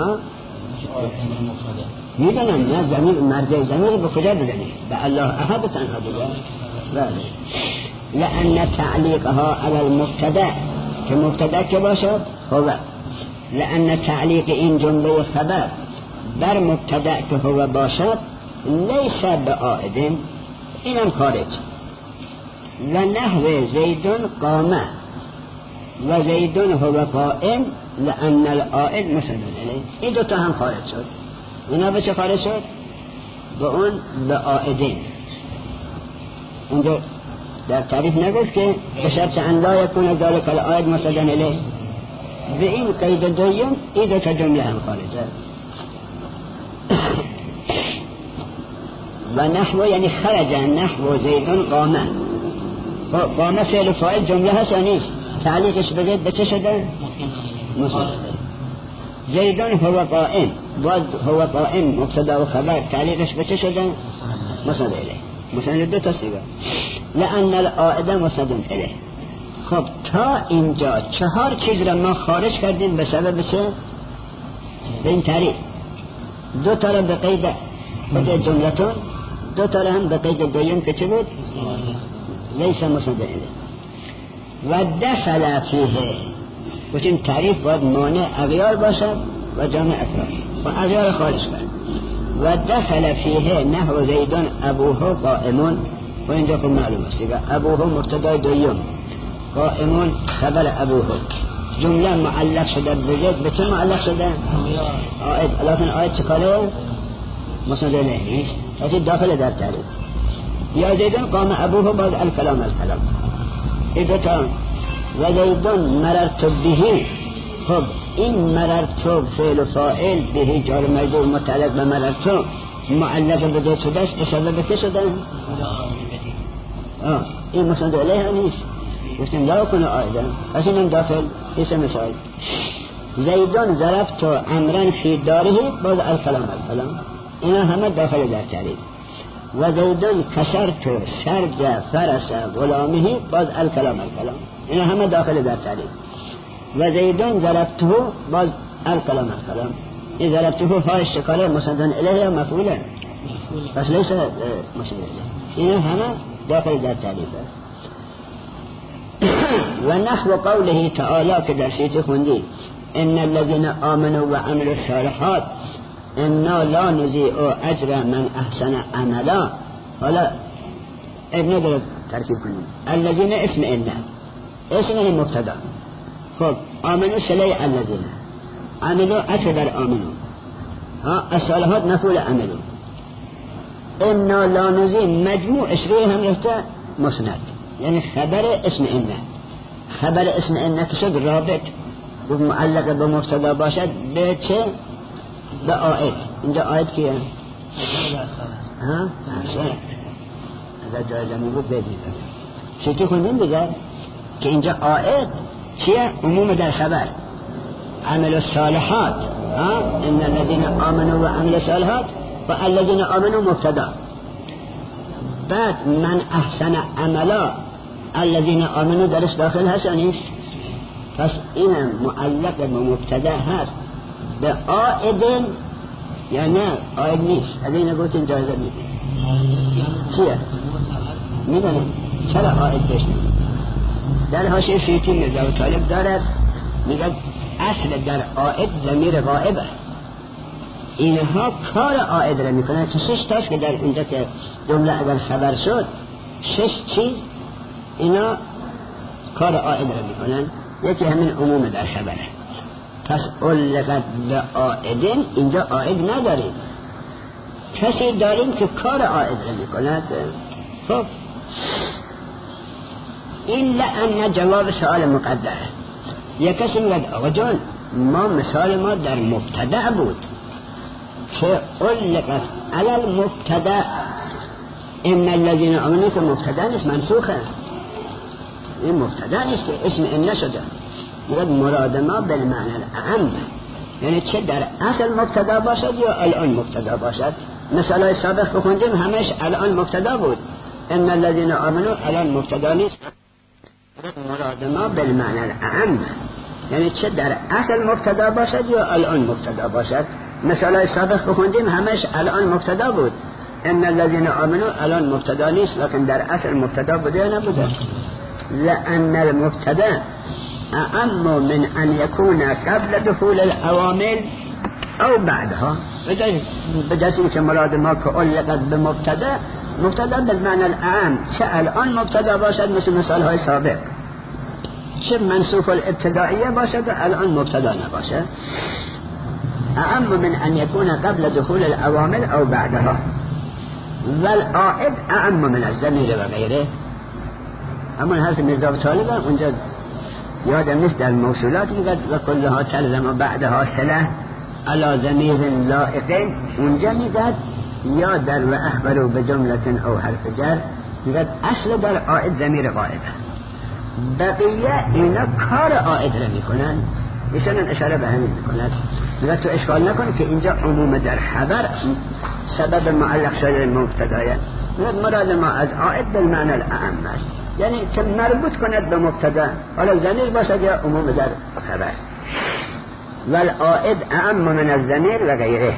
میدونم نه ضمیر مرجع ضمیر به کجا بزنی؟ به الله احد تنها دیگه. بله لأن تعلیقها علی المبتدا که مبتدا که باشد هو، لأن تعلیق این جمله خبر بر مبتدا که هو باشد لیس بعائد، اینم خارج. و نحو زیدون قامه و زیدون هو قائم لأن العائد مثلا علیه، این دوتا هم خارج شد. اینا به چه خارج شد؟ به اون به عائدین. اونجا در تعریف نگفت که به شرط ان لا یکون ذلک العائد مثلا علیه، به این قید دویم این دوتا جمله هم خارجه. و نحو یعنی خرج نحو زیدون قامه. قامه فعل فاعل جمله هست یا نیست؟ تعلیقش به زید به چه شده؟ مسند. زیدون هو قائم، باز هو قائم مبتدا و خبر تعلیقش به چه شده؟ مسند الیه. مسند دو تا سیگا، لأن العائد مسند الیه. خب تا اینجا چهار چیز را ما خارج کردیم به سبب چه؟ به این تعریف. دو تا را به قید خود جملتون، دو تا را هم به قید دویم که چه بود؟ لیس مسند الیه. و دخل فیه، این تعریف باید مانع اغیار باشد و جامع افراد و اغیار خارج کرد. و دخل فیه نحو زیدون ابوه قائمون، و اینجا خب معلوم است دیگه ابوه مبتدا دویم، قائمون خبر ابوه، جمله معلق شده به زید. به چه معلق شده؟ آیت. لیکن آیت چه کاره؟ مسند الیه نیست، پس داخل در تعریف. یا زیدون قام ابوه بعد الکلام الکلام این دوتا. و زیدون مررت بهی، خب این مررت فعل و فاعل بهی جار مجرور متعلق به مررت معلق به زید شده است، به سبب که شده؟ این مسند الیه نیست، گفتیم لا کنه آیدن، پس اینم داخل. اسم مثال زیدون ضربت امرن فی داره باز الکلام الکلام، اینا همه داخل در تعریف. و زیدون کسرت سرج فرس غلامه باز الکلام الکلام، اینا همه داخل در تعریف. و زیدون ضربته باز الکلام الکلام. این ضربته فاعل شکاره مسند الیه یا مفعوله؟ پس لیس مسند الیه. اینا همه داخل در تعریف است. و نحو قوله تعالی که در سیت خوندی ان الذين آمنوا وعملوا الصالحات انا لا نضيع اجر من احسن عملا. حالا ابن داره ترکیب کنیم. الذين اسم ان مبتدا، خب آمنوا صله الذين، عملوا عطف بر آمنوا، الصالحات مفعول عملوا. انا لا نضيع مجموع اشریه هم رفته مسند، یعنی خبر اسم ان. خبر اسم ان شد رابط و معلق به مبتدا باشد به چه؟ به عائد. اینجا عائد کیه؟ ها؟ اگر جایزمی بود بدید چطور خوندیم دیگر که اینجا عائد چیه؟ عموم در خبر عمل الصالحات، ان الذين آمنوا وعملوا الصالحات و الذين آمنوا مبتدا، بعد من احسن عملا الذين آمنوا درش داخل هست نیست؟ پس این معلق به مبتدا هست به عائد یا نه عائد نیست؟ اگه اینو گفتین جایزه میدید چیه؟ میدونم چرا عائد بشنید؟ در حاشیه شیطی میرزا طالب دارد میگه اصل در عائد ضمیر غائبه، اینها کار عائد را میکنن که 6 تاش که در اونجا که جمله اگر خبر شد 6 چیز اینا کار عائد را میکنن، یکی همین عموم در خبره. پس علقت لعائدین اینجا عائد نداریم، کسی داریم که کار عائد را میکند. خب این لأن جواب سوال مقدره. یک کسی میگه آقا جان ما مثال ما در مبتدا بود که علقت علی المبتدا ان الذين آمنوا که مبتدا نیست منسوخه، این مبتدا نیست که اسم ان شده. میگه مراد ما بالمعنى الاعم، یعنی چه در اصل مبتدا باشد یا الان مبتدا باشد. مثالای سابق بخوندیم همش الان مبتدا بود، ان الذين آمنوا الان مبتدا نیست. مراد ما بالمعنى الاعم یعنی چه در اصل مبتدا باشد یا الان مبتدا باشد. مثالای سابق بخوندیم همش الان مبتدا بود، ان الذين آمنوا الان مبتدا نیست لكن در اصل مبتدا بوده یا نبوده. لأن المبتدا اعم من ان يكون قبل دخول العوامل او بعدها. بجاتی که مراد ما که علقت به مبتدا بالمعنى الاعم، چه الان مبتدا باشد مثل مثال های سابق، چه منسوخ الابتدائیه باشد و الان مبتدا نباشد. اعم من ان يكون قبل دخول العوامل او بعدها. والعائد اعم من الضمیر و غیره. همون حرف میرزا طالب اونجا یادم نیست در موصولات میگه و کلها تلزم و بعدها صله علی ضمیر لائق، اونجا میگه یا در و اخبرو به جملت او حرف جر میگه اصل در عائد ضمیر غائبه، بقیه اینا کار عائد را میکنن. ایشان اشاره به همین میکنند. میگه تو اشکال نکن که اینجا عموم در خبر سبب معلق شده مبتدایه. مراد ما از عائد بالمعنى الاعم است، یعنی که مربوط کند به مبتدا، حالا ضمیر باشد یا عموم در خبر. والعائد اعم من الضمیر و غیره.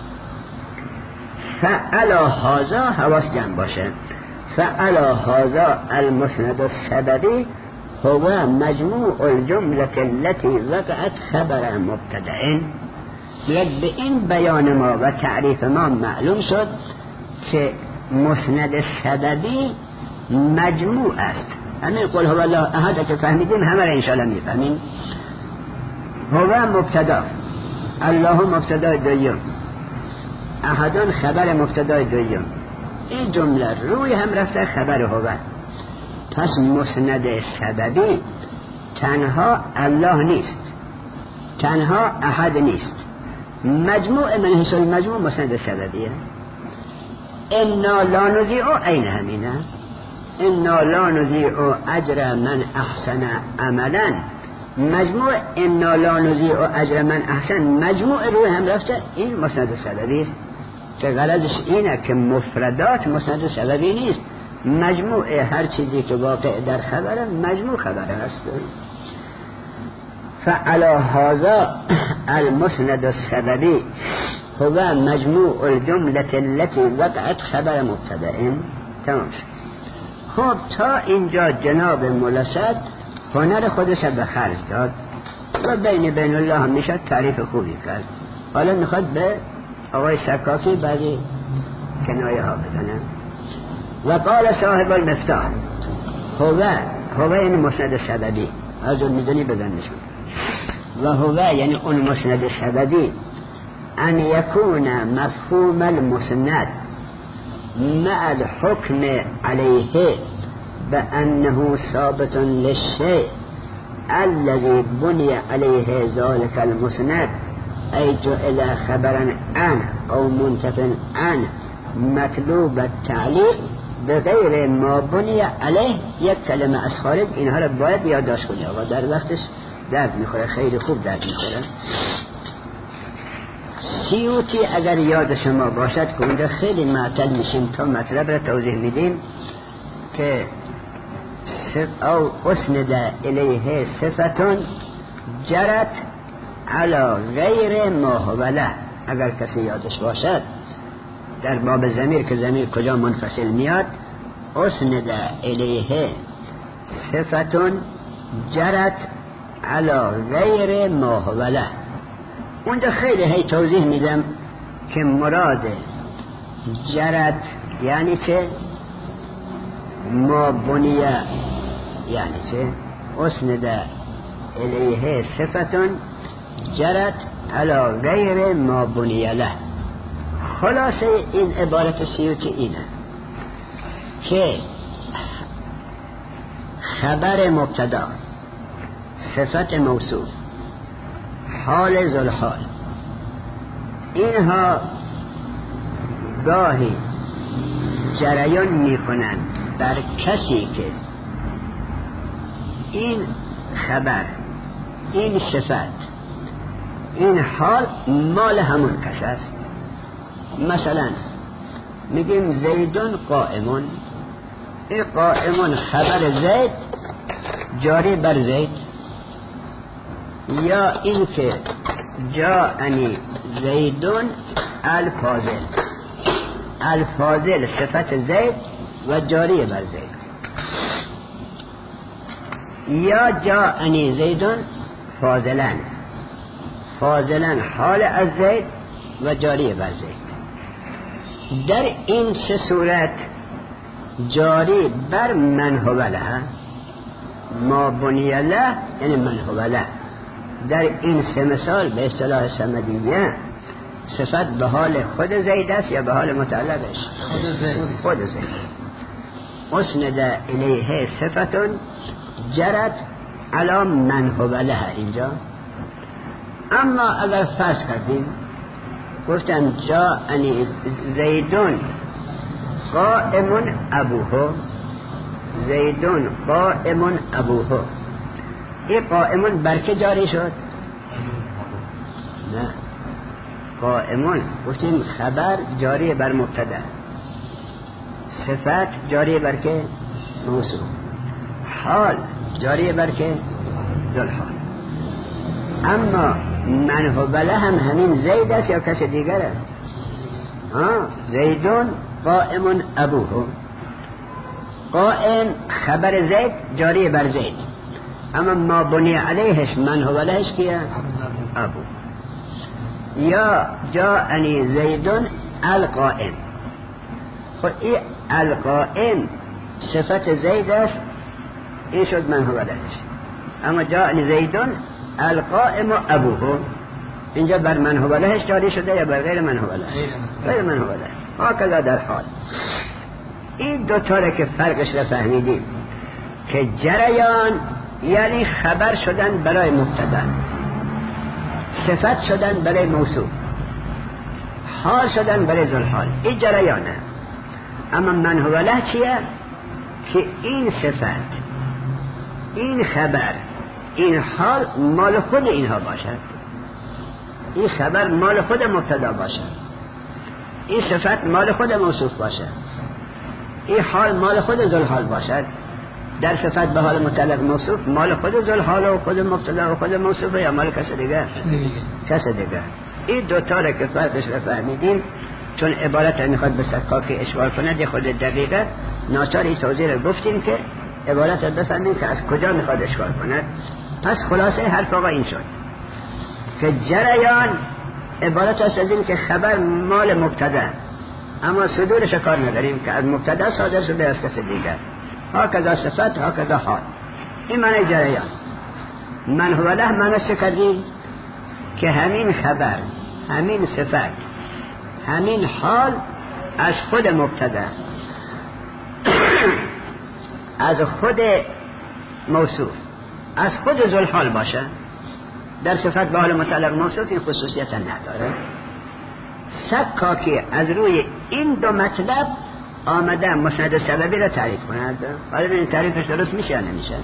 فعلا هذا حواس جمع باشه. فعلا هذا المسند السببی هو مجموع الجمله التي وقعت خبر مبتدأ. به این بیان ما و تعریف ما معلوم شد که مسند سببی مجموع است. همین قول هو الله احد که فهمیدیم همه را انشاءالله میفهمیم. هو مبتدا، الله مبتدا دویم، احدان خبر مبتدا دویم. این جمله روی هم رفته خبر هو. پس مسند سببی تنها الله نیست، تنها احد نیست، مجموع من حیث المجموع مسند سببیه. انا لا نضیع عین همینه، انا لا نضیع اجر من احسن عملا. مجموع انا لا نضیع اجر من احسن مجموع روی هم رفته، این مسند سببی است که غرضش اینه که مفردات مسند سببی نیست، مجموع هر چیزی که واقع در خبره مجموع خبره است. فعلا هذا المسند السببی هو مجموع الجمله التي وقعت خبر مبتدأ. تمام شد. خب تا اینجا جناب ملصد هنر خودش به خرج داد و بین الله هم میشد تعریف خوبی کرد. حالا میخواد به آقای سکاکی بعضی کنایه ها بزنه. و قال صاحب المفتاح هو این مسند سببی از اون میزنی بزنشون. و هو یعنی اون مسند سببی ان یکون مفهوم المسند مع الحكم عليه بأنه ثابت للشيء الذي بني عليه ذلك المسند ای جعل خبرا عنه او منتفع عنه مطلوب التعلیق به غیر ما بنی علیه، یک کلمه از خارج اینها را باید یادداشت کنی و در وقتش درد میخوره، خیلی خوب درد میخوره. سیوطی اگر یاد شما باشد که اونجا خیلی معطل میشیم تا مطلب را توضیح میدیم که او اسند الیه صفتون جرت علا غیر ما هو له، اگر کسی یادش باشد در باب ضمیر که ضمیر کجا منفصل میاد، اسند الیه صفتون جرت علا غیر ما هو له، اونجا خیلی هی توضیح میدم که مراد جرت یعنی چه، ما بنیه یعنی چه، اسند الیه صفتون جرت علا غیر ما بنیه له. خلاصه این عبارت سیوطی اینه که خبر مبتدا، صفت موصوف، حال ذوالحال، اینها گاهی جریان میکنند بر کسی که این خبر، این صفت، این حال مال همون کس است. مثلا میگیم زیدون قائمون، این قائمون خبر زید جاری بر زید، یا این که جاءنی زیدون الفاضل، الفاضل صفت زید و جاری بر زید، یا جاءنی زیدون فاضلن، فاضلن حال از زید و جاری بر زید. در این سه صورت جاری بر من هو له، ما بنی له یعنی من هو له. در این سه مثال به اصطلاح صمدیه صفت به حال خود زید است یا به حال متعلقش؟ خود زید. اسند الیه صفتون جرت علی من هو له اینجا. اما اگر فرض کردیم گفتن جاءنی زیدون قائمون ابوه، زیدون قائمون ابوه، این قائمون برکه جاری شد؟ نه، قائمون گفتیم خبر جاری بر مبتدا، صفت جاری بر که موصوف، حال جاری بر که ذوالحال. اما من هو له هم همین زید است یا کس دیگر است؟ زیدون قائمون ابوه، قائم خبر زید جاری بر زید، اما ما بنی علیهش من هو لهش کیه؟ ابو. یا جاءنی زیدون القائم، خب این القائم صفت زید است، این شد من هو لهش. اما جاءنی زیدون القائم و ابوه، اینجا بر من هو لهش جاری شده یا بر غیر من هو له؟ غیر من هو له. هکذا در حال. این دو تا که فرقش را فهمیدیم که جریان یعنی خبر شدن برای مبتدا، صفت شدن برای موصوف، حال شدن برای ذوالحال، این جریانه. اما من هو له چیه؟ که این صفت، این خبر، این حال مال خود اینها باشد، این خبر مال خود مبتدا باشد، این صفت مال خود موصوف باشد، این حال مال خود ذوالحال باشد. در صفت به حال متعلق موصوف مال خود ذوالحال و خود مبتدا و خود موصوف یا مال کس دیگر؟ کس دیگر. این دوتا را که فرقش را فهمیدیم، چون عبارت را میخواد به سکاکی اشوار کند یه خود دقیقه، ناچار این توضیح را گفتیم که عبارت را بفهمیم که از کجا میخواد اشکال کند. پس خلاصه حرف آقا این شد که جریان عبارت است از این که خبر مال مبتدا، اما صدورش کار نداریم که از مبتدا صادر شده از کس دیگر. هکذا صفت، هکذا حال. این معنی جریان. من هو له معنی چه کردیم؟ که همین خبر، همین صفت، همین حال از خود مبتدا، از خود موصوف، از خود ذوالحال باشه، در صفت به حال متعلق موصوف این خصوصیت نداره. سکاکی از روی این دو مطلب آمده مسند سببی را تعریف کند. حالا این تعریفش درست میشه یا نمیشه؟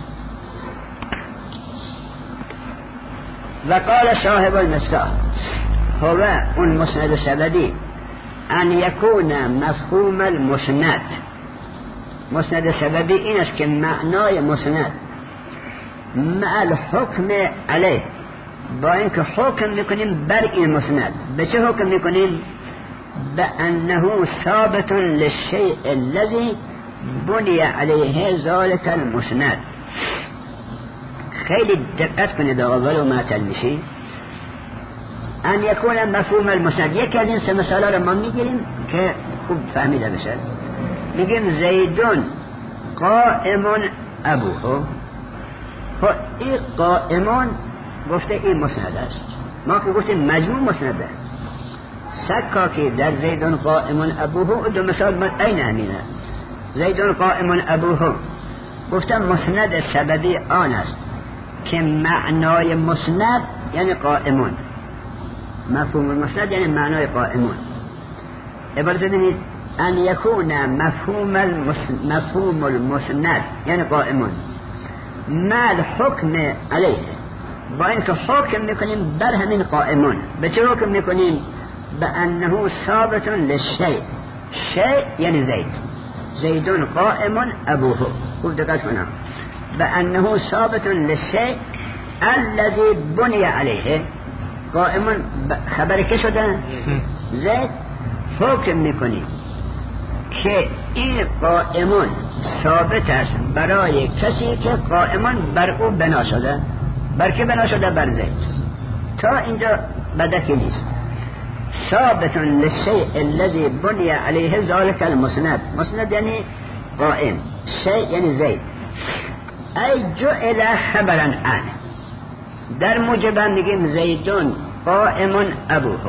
و قال صاحب المصباح هو اون مسند سببی ان یکون مفهوم المسند. مسند سببی این است که معنای مسند مع الحکم علیه، با اینکه حکم میکنیم بر این مسند. به چه حکم میکنیم؟ به انه ثابت للشیء الذی بنی علیه ذلک المسند. خیلی دقت کنید ولو معطل میشی. ان یکون مفهوم المسند، یکی از این سه مثالا رو ما میگیریم که خوب فهمیده بشه. میگیم زیدون قائمون ابوه. این قائمون گفته این مسند است، ما که گفتیم مجموع مسنده. سکاکی در زیدون قائمون ابوه دو مثال من این همینه. زیدون قائمون ابوه گفتم مسند سببی آن است که معنای مسند یعنی قائمون، مفهوم المسند یعنی معنای قائمون. عبارت ببینید ان یکون مفهوم المسند یعنی قائمون مال حکم علیه، با اینکه حکم میکنیم بر همین قائمون. به چه حکم میکنیم؟ به انه ثابت للشیء. شیء یعنی زید، زیدون قائمون ابوه. خوب دقت کنم. به انه ثابت للشیء الذی بنی علیه. قائمون خبر که شده؟ زید. حکم میکنیم که این قائمون ثابت است برای کسی که قائمون بر او بنا شده. بر که بنا شده؟ بر زید. تا اینجا بدکی نیست. ثابت للشیء الذی بنی علیه ذلک المسند. مسند یعنی قائم، شیء یعنی زید. ای جعل خبرا عن، در موجب میگیم زیدون قائمون ابوه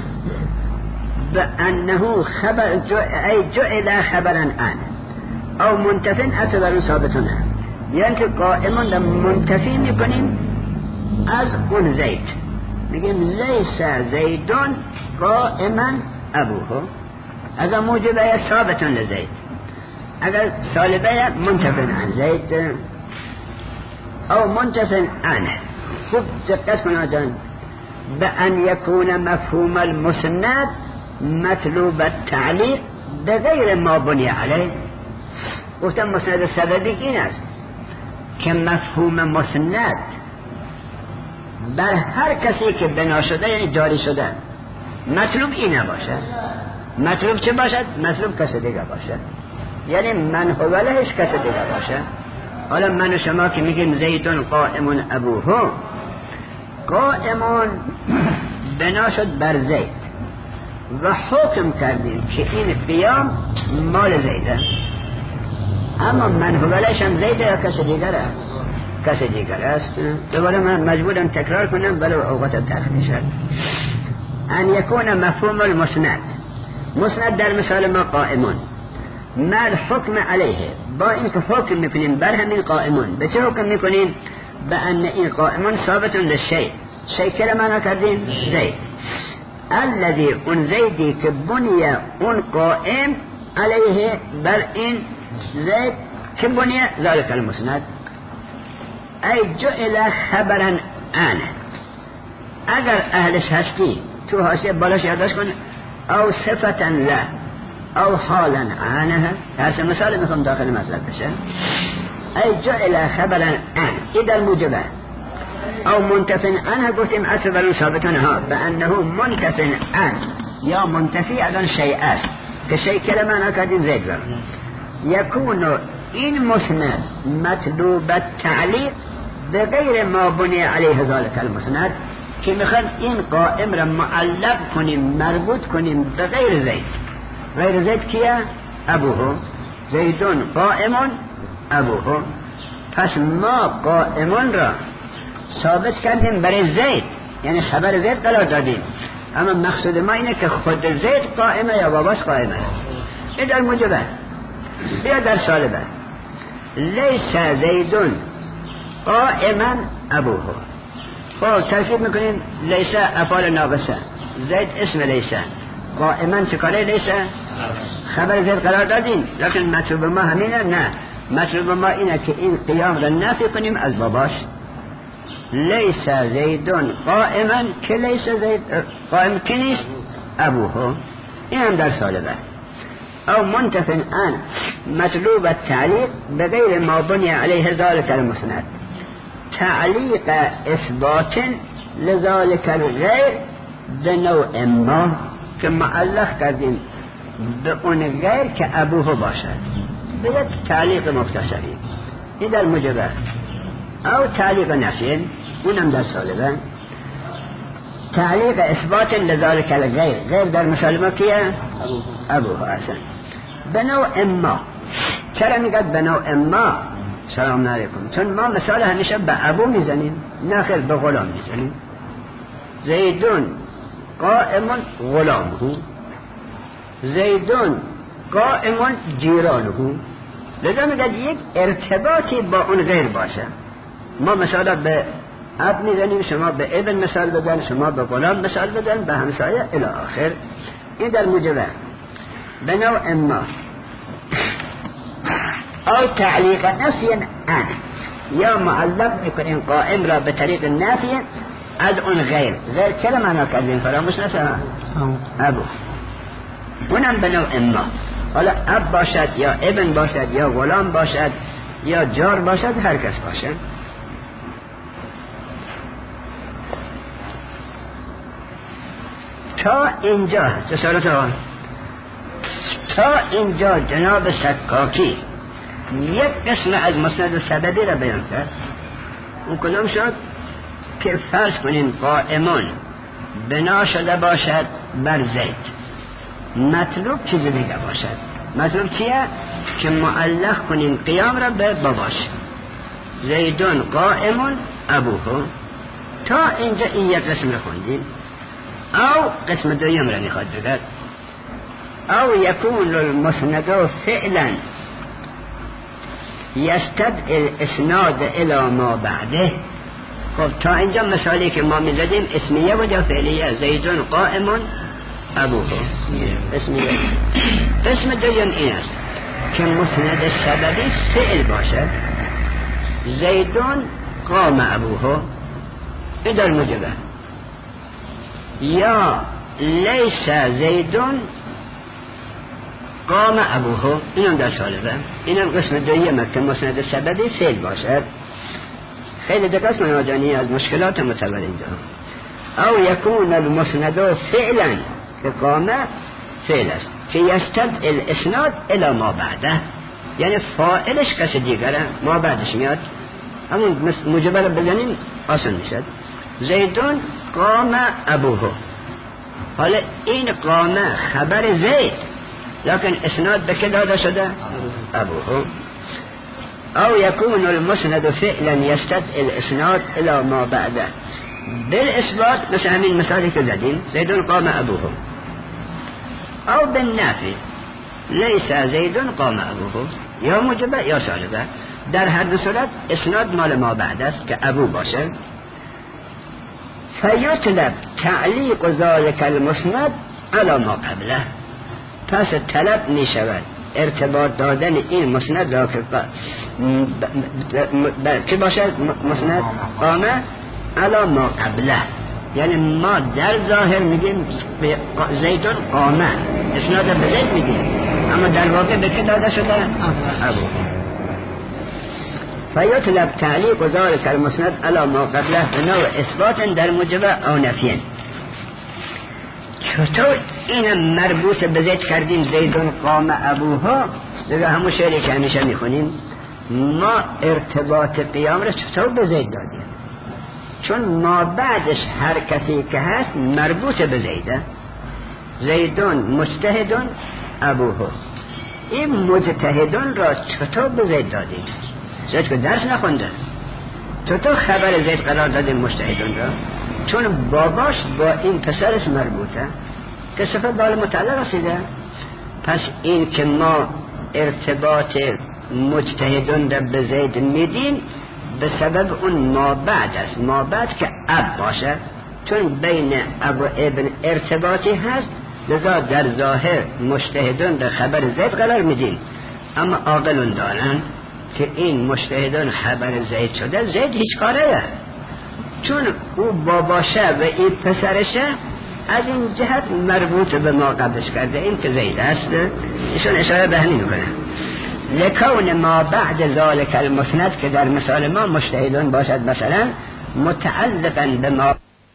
بأنه خبر ای جعل خبرا عن او منتفن اعتبر ثابتونه، یعنی که قائمون منتفی میکنیم از اون زید. میگیم لیس زیدون قائما ابوه، از موجب ثابتون لزید. اگر سالبه منتفن عن زید او منتفن عنه. خوب دقت کنید به ان یکون مفهوم المسند مطلوب التعلیق به غیر ما بنی علیه. گفتم مسند سببی این است که مفهوم مسند بر هر کسی که بنا شده یعنی جاری شده. مطلوب این نباشه. مطلوب چه باشد؟ مطلوب کسی دیگه باشه، یعنی من هو لهش کسی دیگه باشه. حالا من و شما که میگیم زیدون قائمون ابوه، قائمون بنا شد بر زید و حکم کردیم که این قیام مال زیده، اما من هو لهش هم زیده یا کسی دیگره؟ کسی دیگر است. دوباره من مجبورم تکرار کنم ولو اوقات تأخیر شد. ان یکون مفهوم المسند، مسند در مثال ما قائمون مال حکم علیه، با اینکه حکم میکنیم بر همین قائمون. به چه حکم میکنیم؟ به ان این قائمون ثابت للشیء. شیء که معنا کردیم زید. الذی اون زیدی که بنی اون قائم علیه بر این زید که بنی ذلک المسند. ای جعل خبرا عنه، اگر اهلش هستی تو حاشیه بالاش یادداشت کن او صفتا له او حالا عنه. هر سه مثال میخوام داخل مطلب بشه. ای جعل خبرا عنه ای در موجبه، او منتفن عنه گفتیم اصل برون ثابتانه ها به انه منتفن عنه یا منتفی از آن شیء است که شیء کلمه نکردیم زید برون. یکون این مسند مطلوب التعلیق به غیر ما بنی علیه ذلک المسند، که میخوان این قائم را معلق کنیم مربوط کنیم به غیر زید. غیر زید کیه؟ ابوه. زیدون قائمون ابوه. پس ما قائمون را ثابت کردیم برای زید، یعنی خبر زید قرار دادیم، اما مقصود ما اینه که خود زید قائمه یا باباش قائمه. این در موجبه. بیا در سالبه. لیس زیدون قائما ابوه. خب ترکیب میکنیم لیسه افعال ناقصه، زید اسم لیسه، قائما چکاره لیسه خبر زید قرار دادیم، لکن مطلوب ما همینه؟ نه، مطلوب ما اینه که این قیام را نفی کنیم از باباش. لیسه زیدون قائما، که لیسه زید قائم که نیست؟ ابوه. این هم در سالبه. او منتفن ان مطلوب التعلیق بغیر ما بنی علیه ذالک المسند، تعلیق اثبات لذالک الغیر بنوع ما که معلق کردیم به اون غیر که ابوه باشد، به یک تعلیق مختصری. این در مجبه. او تعلیق نفی، اونم در سالبه. تعلیق اثبات لذالک الغیر، غیر در مسلمه کیه؟ ابوه. اصلا بنوع ما. چرا میگد بنوع ما؟ سلام علیکم. چون ما مثال همیشه به ابو میزنیم، نه خیر به غلام میزنیم. زیدون قائمون غلامه، زیدون قائمون جیرانه. لذا میگد یک ارتباطی با اون غیر باشه. ما مثلا به اب میزنیم، شما به ابن مثال بدن، شما به غلام مثال بدن، به همسایه الی آخر. این در مجبه. بنوع ما او تعلیق نفی ان، یا معلق میکنیم قائم را به طریق نفی از اون غیر. غیر چرا معنا کردیم؟ فراموش نشه ابو. اونم بنوع ما، حالا اب باشد یا ابن باشد یا غلام باشد یا جار باشد، هر کس باشد. تا اینجا جسارت ها، تا اینجا جناب سکاکی یک قسم از مسند سببی را بیان کرد. اون کدام شد؟ که فرض کنین قائمون بنا شده باشد بر زید، مطلوب چیز دیگه باشد. مطلوب چیه؟ که معلق کنین قیام را به باباش. زیدون قائمون ابوه. تا اینجا این یک قسم را خوندیم. او قسم دویم را میخواد بگد، او یکون المسند فعلا یستدعی الاسناد الی ما بعده. خب تا اینجا مثالی که ما میزدیم اسمیه بود یا فعلیه؟ زیدون قائمون ابوه اسمیه. قسم دویم این است که مسند سببی فعل باشد. زیدون قام ابوه، این در مجبه. یا لیس زیدون قام ابوه، اینم در سالبه. اینم قسم دویمه که مسند سببی فعل باشد. خیلی دقت منادانی از مشکلات متول اینجا. او یکون المسند فعلا، که قامه فعل است که یستدعی الاسناد الی ما بعده، یعنی فاعلش کس دیگره، ما بعدش میاد. همون مجبر بزنیم آسان میشد. زیدون قام ابوه. حالا این قامه خبر زید، لكن اسناد به که داده شده؟ ابوه. او یکون المسند فعلا یستدعی الاسناد الی ما بعده بالاثبات، مثل همین مثالی که زدیم زیدون قام ابوه. او بالنفی لیس زیدون قام ابوه، یا مجبه یا سالبه. در هر دو صورت اسناد مال ما بعد است که ابو باشه. فیطلب تعلیق ذلك المسند علی ما قبله، پس طلب می شود ارتباط دادن این مسند را که باشد مسند قامه علی ما قبله، یعنی ما در ظاهر میگیم زیدون قامه، اسناد به زید میگیم، اما در واقع به که داده شده؟ ابو. فیطلب تعلیق ذلك المسند علی ما قبله به نوع اثبات در موجب او نفیه. چطور این مربوط به زید کردیم زیدون قام ابوها؟ دیگه همون شعری که همیشه میخونیم، ما ارتباط قیام را چطور به زید دادیم؟ چون ما بعدش هر کسی که هست مربوط به زیده. زیدون مجتهدون ابوها، این مجتهدون را چطور به زید دادیم؟ زید که درس نخونده، چطور خبر زید قرار دادیم مجتهدون را؟ چون باباش با این پسرش مربوطه که صفت بال متعلق رسیده. پس این که ما ارتباط مجتهدون را به زید میدیم به سبب اون ما بعد است، ما بعد که اب باشه، چون بین اب و ابن ارتباطی هست، لذا در ظاهر مجتهدون به خبر زید قرار میدین، اما عاقلون دارن که این مجتهدون خبر زید شده، زید هیچ کاره، چون او باباشه و این پسرشه، از این جهت مربوط به ما قبلش کرده، این که زید است. ایشون اشاره به همین میکنه، لکون ما بعد ذالک المسند، که در مثال ما مجتهدون باشد مثلا متعلقا به ما،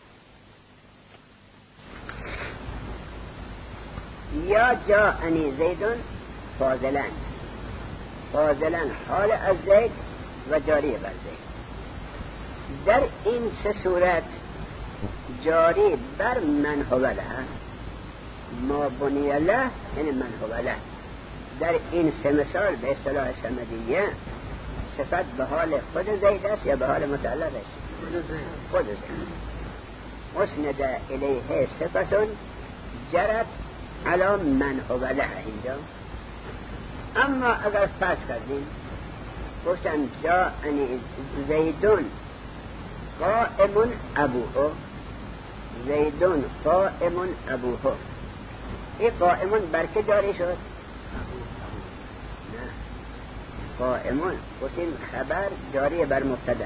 یا جاءنی زیدون فاضلا، فاضلا حال از زید و جاری بر زید. در این سه صورت جاری بر من هو له، ما بنی له یعنی من هو له. در این سه مثال به اصطلاح سمدیه صفت به حال خود زید است یا به حال متعلق است؟ خود زید. مسند الیه صفتون جرت علی من هو له اینجا. اما اگر فرض کردیم گفتن جاءنی زیدون قائم ابوه، زیدون قائم ابوه، این قائمون بر که جاری شد؟ نه، قائمون گفتیم خبر جاری بر مبتدا،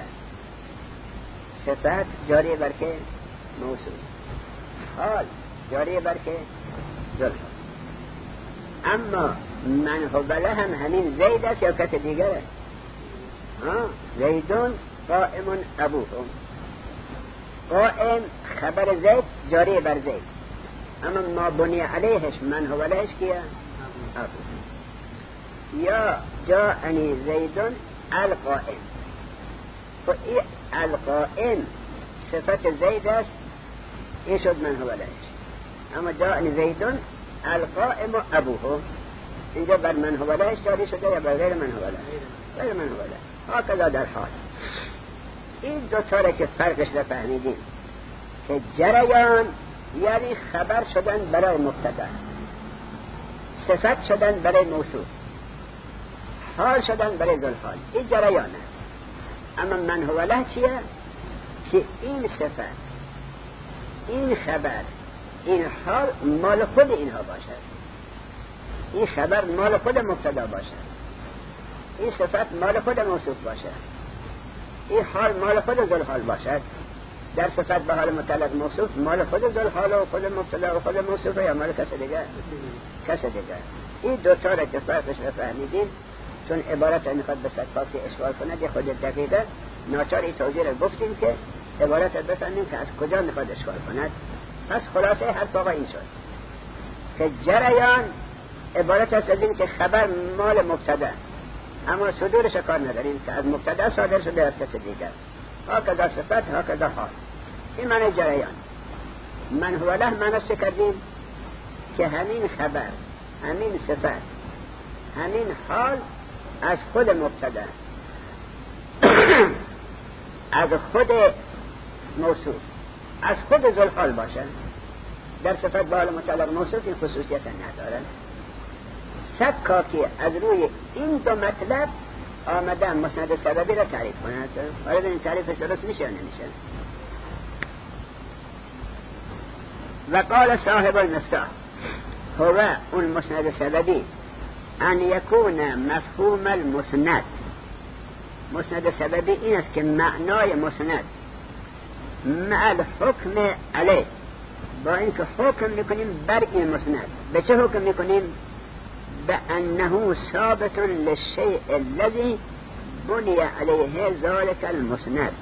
صفت جاری بر که؟ موصول، حال جاری بر که؟ ظرف. اما من هو له هم همین زید است یا کس دیگره؟ زیدون قائم ابوه، قائم خبر زید جاری بر زید، اما ما بنی علیهش من هو لهش کیه؟ ابوه. یا جاءنی زیدون القائم، و این القائم صفت زید است، این شد من هو لهش. اما جاءنی زیدون القائم ابوه، اینجا بر من هو لهش جاری شده یا بر غیر من هو له؟ غیر من هو له. هکذا در حال این دو طوره که فرقش را فهمیدیم که جریان یعنی خبر شدن برای مبتدا، صفت شدن برای موصوف، حال شدن برای ذوالحال، این جریانه. اما من هو له چیه؟ که این صفت، این خبر، این حال مال خود اینها باشد، این خبر مال خود مبتدا باشد، این صفت مال خود موصوف باشد، این حال مال خود ذوالحال باشد. در صفت به حال متعلق موصوف مال خود ذوالحال و خود مبتدا و خود موصوف یا مال کس دیگه؟ کس دیگه. این دو تا را که فرقش را فهمیدیم، چون عبارت را میخواد به صدفاسی اشوار کنه، یه خود دقیقه ناچار این توضیح را گفتیم که عبارت را بفهمیم که از کجا میخواد اشکال کند. پس خلاصه حرف آقا این شد که جریان عبارت است از این که خبر مال مبتدا، اما صدورش کار نداریم که از مبتدا صادر شده از کس دیگر. هکذا صفت، هکذا حال. این معنی جریان. من هو له معنی چه کردیم؟ که همین خبر، همین صفت، همین حال از خود مبتدا، از خود موصوف، از خود ذوالحال باشه. در صفت به حال متعلق موصوف این خصوصیت نداره. سکا که از روی این دو مطلب آمدن مسند سببی را تعریف کنند. حالا این تعریفش درست میشه یا نمیشه؟ و قال صاحب المفتاح هو اون مسند سببی ان یکون مفهوم المسند. مسند سببی این است که معنای مسند مع الحکم علیه، با اینکه حکم میکنیم بر این مسند. به چه حکم میکنیم؟ بأنه ثابت للشيء الذي بني عليه ذلك المسند.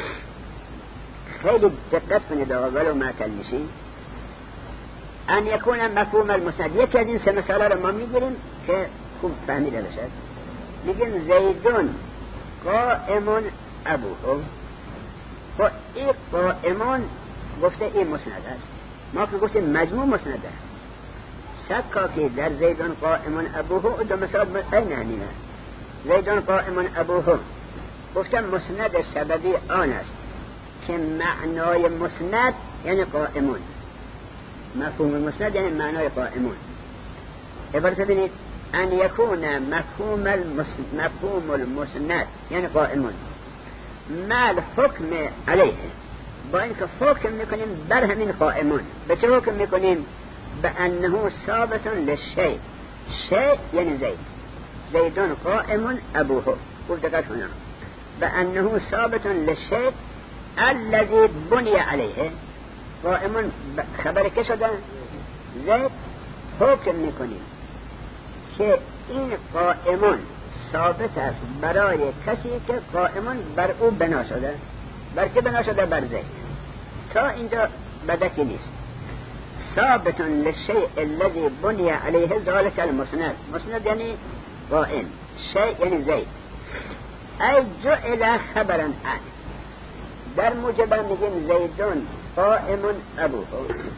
خیلی دقت کنید ولو ما کلشی. ان یکون مفهوم المسند، یکی از این سه مثالا رو ما میگیریم که خوب فهمیده بشه. میگیم زیدون قائمون ابوه، و این قائمون گفته این مسند است، ما که گفتیم مجموع مسند است. شکا که در زیدون قائمون ابوه دو مثال این همینه. زیدون قائمون ابوه گفتم مسند سببی آن است که معنای مسند یعنی قائمون، مفهوم مسند یعنی معنای قائمون. عبارت ببینید ان یکون مفهوم المسند یعنی قائمون مال حکم علیه، با اینکه حکم میکنیم بر همین قائمون. به چه حکم میکنیم؟ به انه ثابت للشیء، شیء یعنی زید، زیدون قائمون ابوه. خوب دقت کنید، به انه ثابت للشیء الذي بني علیه. قائمون خبر که شده؟ زید. حکم میکنیم که این قائمون ثابت است برای کسی که قائمون بر او بنا شده. بر که بنا شده؟ بر زید. تا اینجا بدکی نیست. ثابت للشیء الذي بني علیه ذلك المسند. مسند یعنی قائم، شیء یعنی زید. ای جعل خبرا عنه، در موجب میگیم زیدون قائمون ابوه،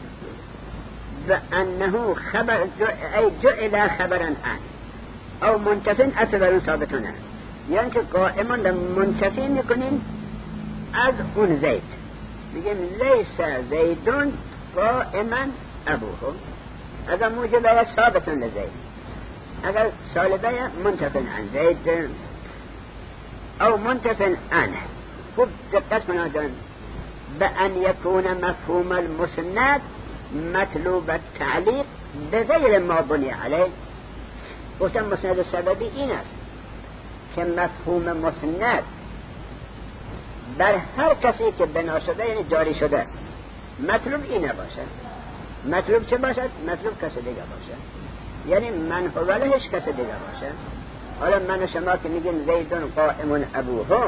و انه خبر ای جعل خبرا عنه او منتفن اعتبار ثابتونه، یعنی که قائمون منتفی میکنیم از اون زید. میگیم لیس زیدون قائما ابوه، اگر موجبه ثابتون لزید، اگر سالبه منتفن عن زید او منتفن عنه. خوب دقت کنید، بأن يكون مفهوم المسند مطلوب التعلیق بغیر ما بنی علیه. گفتم مسند سببی این است که مفهوم مسند بر هر کسی که بنا شده یعنی جاری شده، مطلوب این نباشه. مطلوب چه باشد؟ مطلوب کسی دیگه باشه، یعنی من هو لهش کسی دیگه باشه. حالا من و شما که میگیم زیدون قائمون ابوه،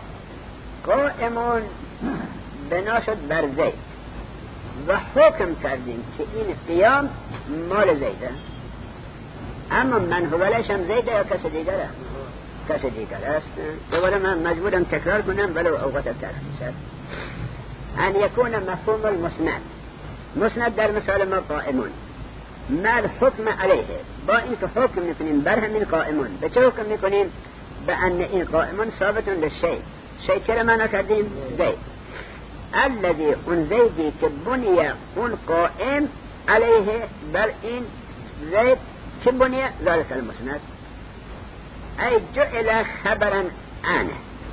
قائمون بنا شد بر زید و حکم کردیم که این قیام مال زیده، اما من هو لهش هم زیده یا کسی دیگره؟ کسی دیگر است. دوباره من مجبورم تکرار کنم ولو اوقات تلخ میشد. ان یکون مفهوم المسند، مسند در مثال ما قائمون، مال حکم علیه، با این که حکم میکنیم بر همین قائمون. به چه حکم میکنیم؟ به ان این قائمون ثابتون للشیء، شیء که ما کردیم زید، الذي اون زیدی که بنی اون قائم علیه بر این زید که بنی ذلك المسند. ای جعل خبرا عنه،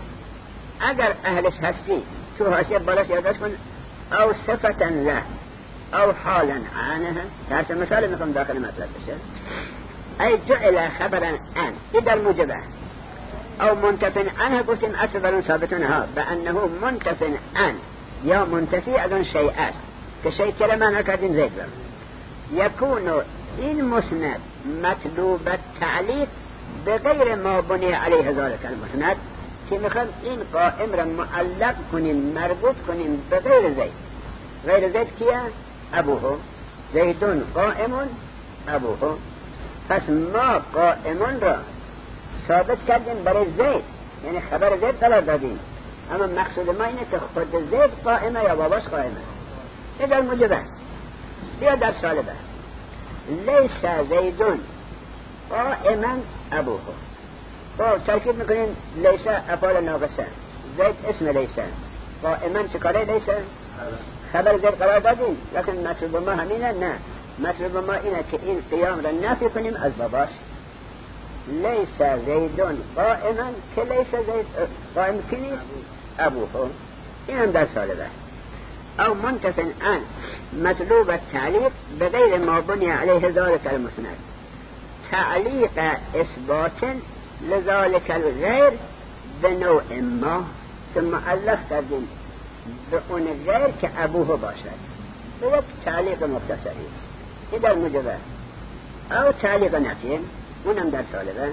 اگر اهلش هستی تو حاشیه بالاش یادداشت کن، او صفتا له او حالا عنه. درس مثال میخوام داخل مطلب بشه. ای جعل خبرا عنه، این در موجبه. او منتفن عنه گفتیم اصل برون ثابتونه ها، به انه منتفن عنه یا منتفی از اون شیء است که شیء کلمه نکردیم زید برم. یکون این مسند مطلوب تعلیق بغیر ما بنی علیه ذلك المسند، که میخوام این قائم را معلق کنیم، مربوط کنیم به غیر زید. غیر زید کیه؟ ابوه. زیدون قائمون ابوه. پس ما قائمون را ثابت کردیم برای زید، یعنی خبر زید قرار دادیم، اما مقصود ما اینه که خود زید قائمه یا باباش قائمه. این در موجبه یا در سالبه. لیس زیدون قائما ابوه. خب ترکیب میکنیم لیس افعال ناقصه، زید اسم لیس، قائما چه کاره لیس؟ خبر زید قرار دادیم، لیکن مطلوب ما همینه؟ نه، مطلوب ما اینه که این قیام را نفی کنیم از باباش. لیس زیدون قائما، که لیس زید قائم کی نیست؟ ابوه. این هم در سالبه. او منتفن عن مطلوب التعلیق بغیر ما بنی علیه ذلك المسند، تعلیق اثبات لذلك الغیر به نوع ما که معلق کردیم به اون غیر که ابوه باشد، به یک تعلیق مختصری. این در موجبه. او تعلیق نفی، اونم در سالبه.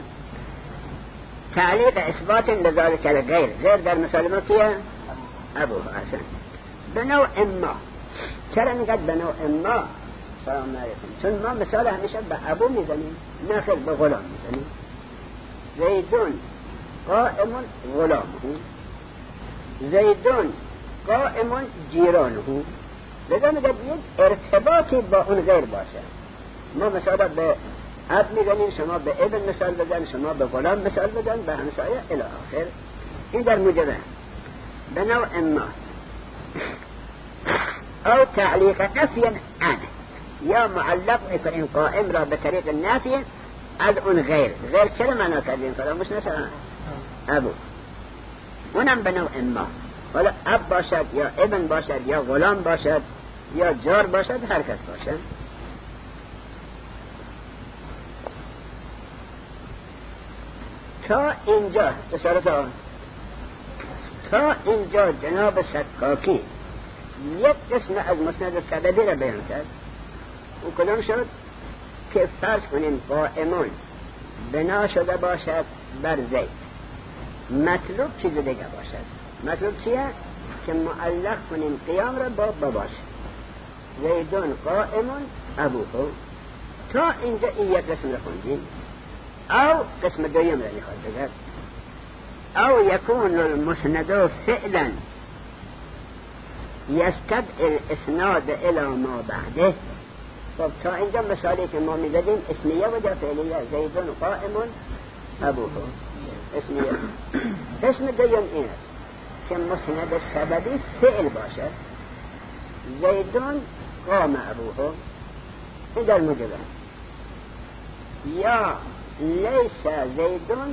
تعلیق اثبات لذلك الغیر، غیر در مثال ما کیه؟ ابوه. اصلا به نوع ما. چرا میگد به نوع ما؟ سلام علیکم. چون ما مثال همیشه به ابو میزنیم، نه خیلی به غلام میزنیم. زیدون قائمون غلامه، زیدون قائمون جیرانه. لذا میگد یک ارتباطی با اون غیر باشه. ما مثلا به اب میزنیم، شما به ابن مثال بزن، شما به غلام مثال بزن، به همسایه الی آخر. این در موجبه. به نوع ما. او تعلیق نفی عنه، یا معلق میکنیم قائم را به طریق نفی از اون غیر. غیر چرا معنا کردیم؟ فراموش نشه ابو. اونم به نوع ما، حالا اب باشد یا ابن باشد یا غلام باشد یا جار باشد، هر کس باشد. تا اینجا تا اینجا جناب سکاکی یک قسم از مسند سببی را بیان کرد. اون کدام شد؟ که فرض کنیم قائمون بنا شده باشد بر زید، مطلوب چیز دیگه باشد. مطلوب چیه؟ که معلق کنیم قیام را با باباش، زیدون قائمون ابوه. تا اینجا این یک قسم را خوندیم. او قسم دویم را میخواد بگرد، او یکون المسند فعلا یستدعی الاسناد الی ما بعده. خب تا اینجا مثالی که ما میزدیم اسمیه و جا فعلیه، زیدون قائمون ابوه اسمیه. قسم دویم این است که مسند سببی فعل باشد، زیدون قام ابوه، این در موجبه، یا لیس زیدون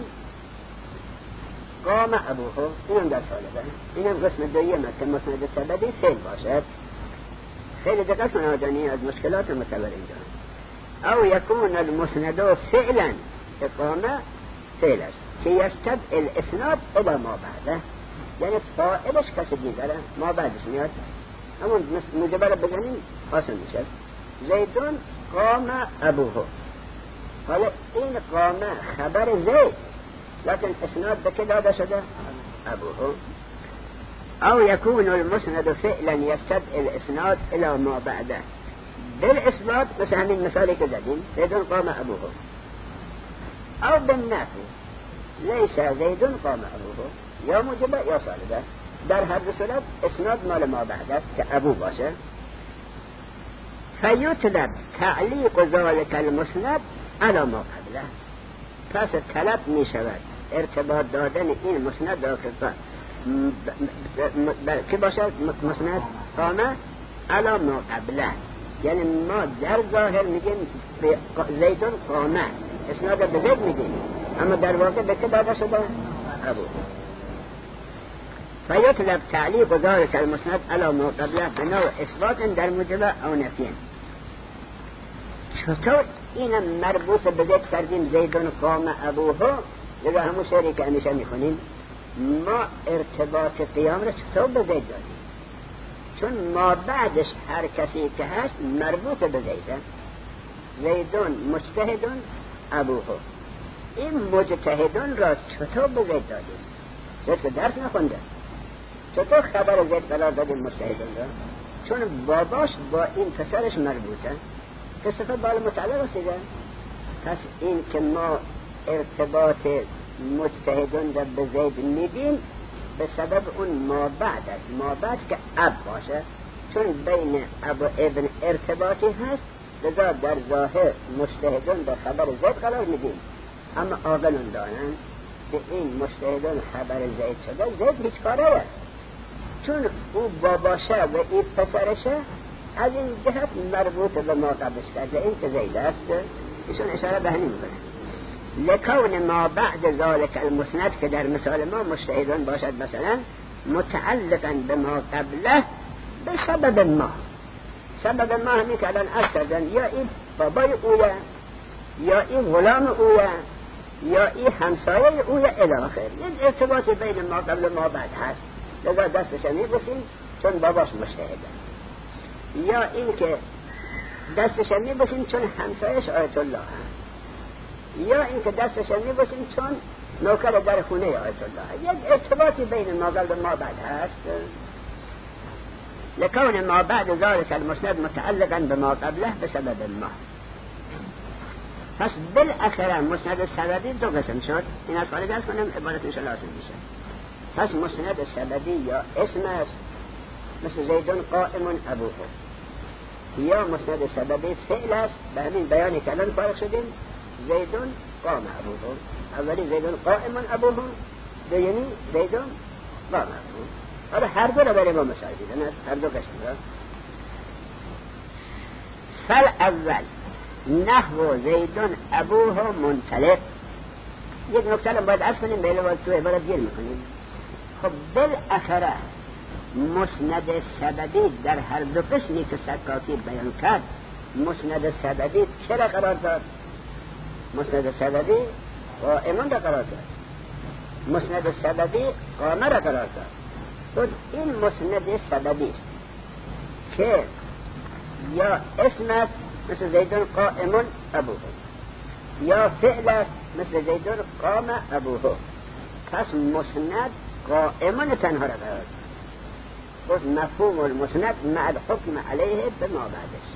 قام ابوه، اینم در سالبه. اینم قسم دویم است که مسند سببی فعل باشد. خیلی دقت کن آدانی از مشکلات متبر اینجا. او یکون المسند فعلا، اقامه فعل است که یستدعی الاسناد الی ما بعده، یعنی فاعلش کسی دیگره، ما بعدش میاد، همون موجبه رو بزنیم حاصل میشه. زیدون قام ابوه، حالا این قامه خبر زید، لكن اسناد به که داده شده؟ ابوه. او یکون المسند فعلا یستدعی الاسناد الی ما بعده بالاثبات، مثل همین مثالی که زدیم، زیدون قام ابوه. او بالنفی، لیس زیدون قام ابوه، یا موجبه یا سالبه. در هر دو صورت اسناد مال ما بعد است که ابو باشه. فیطلب تعلیق ذلك المسند علی ما قبله، پس طلب می شود ارتباط دادن این مسند را که باشد مسند قامه علی ما قبله، یعنی ما در ظاهر میگیم زیدون قامه، اسناد به زید میگیم، اما در واقع به که داده شده؟ ابو. فیطلب تعلیق ذلك المسند علی ما قبله به نوع اثبات در موجبه او نفیه. چطور اینم مربوط به زید کردیم زیدون قام ابوه؟ لذا همون شعری که همیشه میخونیم، ما ارتباط قیام را چطور به زید دادیم؟ چون ما بعدش هر کسی که هست مربوط به زیده. زیدون مجتهدون ابوه، این مجتهدون را چطور به زید دادیم؟ زید که درس نخونده، چطور خبر زید قرار دادیم مجتهدون را؟ چون باباش با این پسرش مربوطه که صفت بال متعلق رسیده. پس این که ما ارتباط مجتهدون را به زید میدیم به سبب اون ما بعد است، ما بعد که اب باشه، چون بین اب و ابن ارتباطی هست، لذا در ظاهر مجتهدون به خبر زید قرار میدیم. اما عاقلون دانند که این مجتهدون خبر زید شده، زید هیچ کاره است، چون او باباشه و این پسرشه، از این جهت مربوط به ما قبلش کرده، این که زید است. ایشون اشاره به همین میکنه. لکون ما بعد ذالک المسند، که در مثال ما مجتهدون باشد مثلا متعلقا به ما قبله به سبب ما. سبب ما همین که الان از کردن، یا این بابای اویه، یا این غلام اویه، یا این همسایه اویه الاخر، یک ارتباط بین ما قبل و ما بعد هست، لذا دستش میبوسیم چون باباش مجتهده، یا این که دستش میبوسیم چون همسایش آیت الله هست، یا این که دستش میبوسیم چون نوکر در خونه آیت الله. یک ارتباطی بین ما قبل و ما بعد هست. لکون ما بعد ذلك المسند متعلقا به ما قبله به سبب ما. پس بالاخره مسند سببی دو قسم شد. این از خارج از کنم عبارت انشاءالله حاصل میشه. پس مسند سببی یا اسم است، مثل زیدون قائم ابوه، یا مسند سببی فعل است، به همین بیانی که الان فارغ شدیم، زیدون قام ابوه. اولی زیدون قائم ابوه، دومی زیدون قام ابوه. حالا هر دو را برای ما مثال دیدن، هر دو قسم را. فالاول نحو زیدون ابوه منطلق. یک نکته را باید عرض کنیم، به علاوه تو عبارت گیر میکنیم. خب بالاخره مسند سببی در هر دو قسمی که سکاکی بیان کرد مسند سببی چرا قرار داد؟ مسند سببی قائمون را قرار داد، مسند سببی قامه را قرار داد. خود این مسند سببی است که یا اسم است مثل زیدون قائمون ابوه، یا فعل است مثل زیدون قام ابوه. پس مسند قائمون تنها را قرار داد. خود مفهوم المسند مع الحکم علیه به ما بعدش،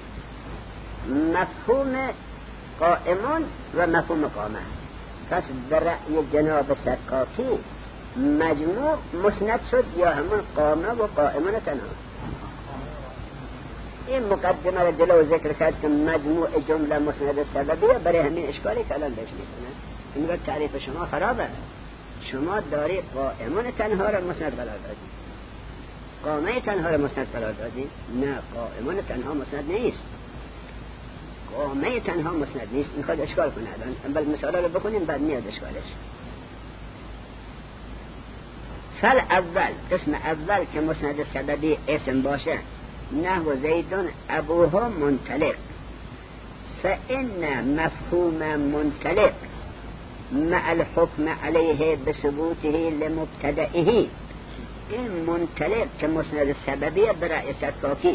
مفهوم قائمون و مفهوم قامه. پس در رأی جناب سکاکی مجموع مسند شد یا همون قامه و قائمون تنها. این مقدمه را جلو ذکر کرد که مجموع جمله مسند سببیه، برای همین اشکالی که الان بهش میکنه. این وقت تعریف شما خرابه. شما داری قائمون تنها را مسند قرار دادی، قامه تنها را مسند قرار دادی. نه، قائمون تنها مسند نیست، قامه تنها مسند نیست. میخواد اشکال کنه الان، بل مثالا رو بکنیم بعد میاد اشکالش. فل اول، قسم اول که مسند سببی اسم باشه، نحو زیدون ابوه منطلق، فإن مفهوم منطلق مع الحكم عليه بثبوته لمبتدئه. این منطلق که مسند سببی برای سکاکی،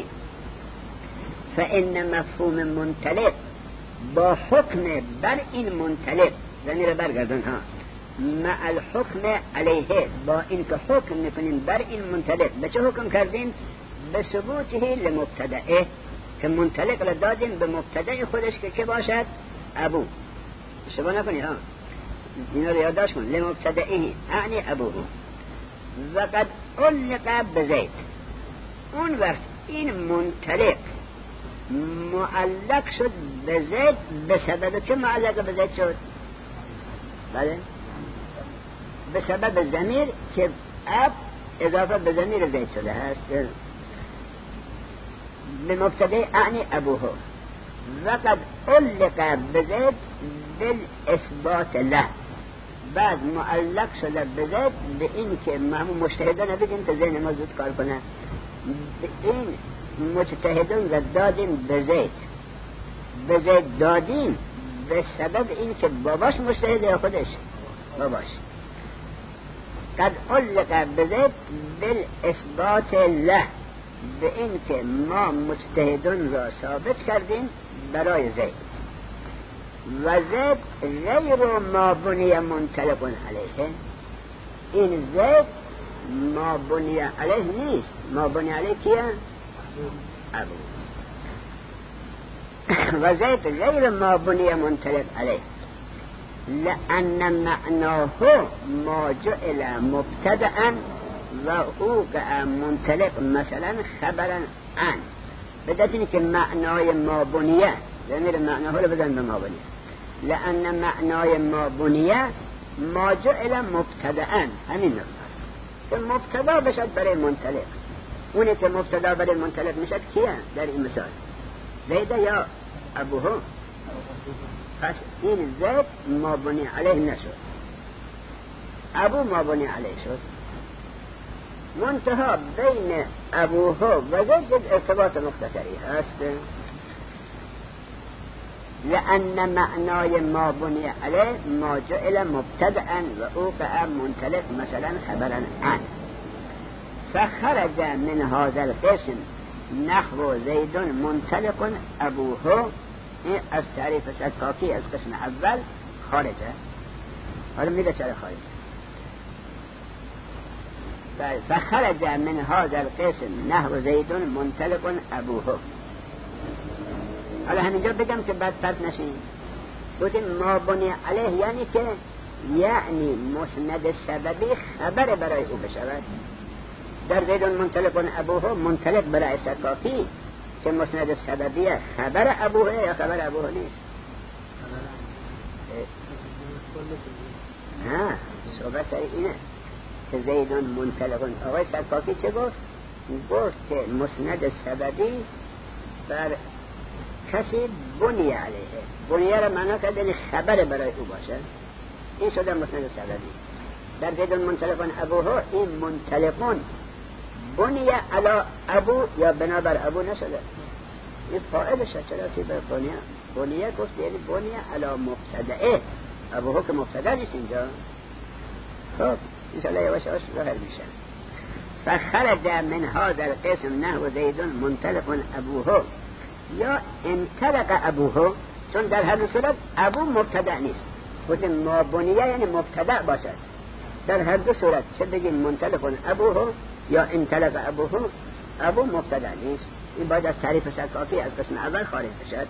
فإن مفهوم منطلق با حکم بر این منطلق، زنی رو برگردن ها، مع الحکم علیه، با این که حکم میکنین بر این منطلق. به چه حکم کردین؟ به ثبوته لمبتدئه، که منطلق را دادین به مبتدئ خودش که باشد ابو. اشتباه نکنی ها، اینا رو یادداشت کن. لمبتدئه یعنی ابوه. و قد علق بزید، اون وقت این منطلق معلق شد به زید. به سبب چه معلق به زید شد؟ بله، به سبب ضمیر که اب اضافه به ضمیر زید شده هست. به مبتدأ اعنی ابوه. و قد علق به زید بالاثبات له، بعد معلق شده به زید به این که همون مجتهدان بگیم که ذهن ما زود کار کنه. به این مجتهدان را دادیم به زید، به زید دادیم به سبب این که باباش مجتهده یا خودش باباش. قد علق به زید بالاثبات له، به این که ما مجتهدان را ثابت کردیم برای زید. و زید غیر ما بنی منطلق علیه، این زید ما بنی علیه نیست. ما بنی علیه کیه؟ ابو. و زید غیر ما بنی منطلق علیه، لأن معناه ما جعل مبتدأ و اوقع منطلق مثلا خبرا عن. بدأتنی که معنای ما بنیه، ضمیر معناه رو بدن به ما بنیه. لأن معنای ما بنیه ما جعل مبتدأ، همین مقدار که مبتدا بشد برای منطلق. اونی که مبتدا برای منطلق میشد کیه در این مثال؟ زیده یا ابوه. پس این زید ما بنی علیه نشد، ابو ما بنی علیه شد. منتها بین ابوه و زید ارتباط مختصری هست. لأن معنای ما بنی علیه ما جعل مبتدأ و اوقع منطلق مثلا خبرا عن. فخرج من هذا القسم نحو زید منطلق ابوه. این از تعریف سکاکی از قسم اول خارجه. حالا میگه چرا خارجه. فخرج من هذا القسم نحو زید منطلق ابوه. حالا همینجا بگم که بعد پرت نشین. بودیم ما بنی علیه یعنی که یعنی مسند سببی خبر برای او بشود. در زید منطلق ابوه منطلق برای سکاکی که مسند سببیه خبر ابوه یا خبر ابوه نیست. نه، صحبت اینه که زیدون منطلقون. آقای سکاکی چه گفت؟ گفت که مسند سببی بر کسی بنی علیه. بنیه را معنا کرد یعنی خبر برای او باشه. این شده مسند سببی. در زید منطلقون ابوه، این منطلقون بنی علی ابو یا بنابر ابو نشده، این فاعلش چرا که به بنیه گفت، یعنی بنی علی مبتدعه، ابوه که مبتدع نیست اینجا. خب انشاءالله یواش یواش ظاهر میشه. فخرج من هذا القسم نحو زید منطلق ابوه یا انطلق ابوه، چون در هر صورت ابو مبتدع نیست، گفتیم ما بنیه یعنی مبتدع باشد. در هر دو صورت چه بگیم منطلق ابوه یا انطلق ابوه، ابو مبتدع نیست. این باید از تعریف سکافی از قسم اول خارج بشد.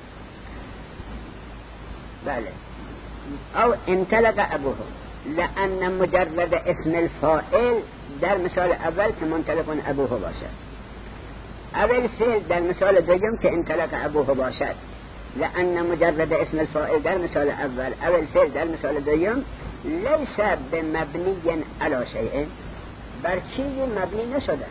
بله. او انطلق ابوه لأن مجرد اسم الفاعل در مثال اول که منطلق ابوه باشد، اول فعل در مثال دوم که انطلق ابوه باشد. لأن مجرد اسم الفاعل در مثال اول، اول فعل در مثال دوم لیس بمبنی علی شیء، بر چیزی مبنی نشده.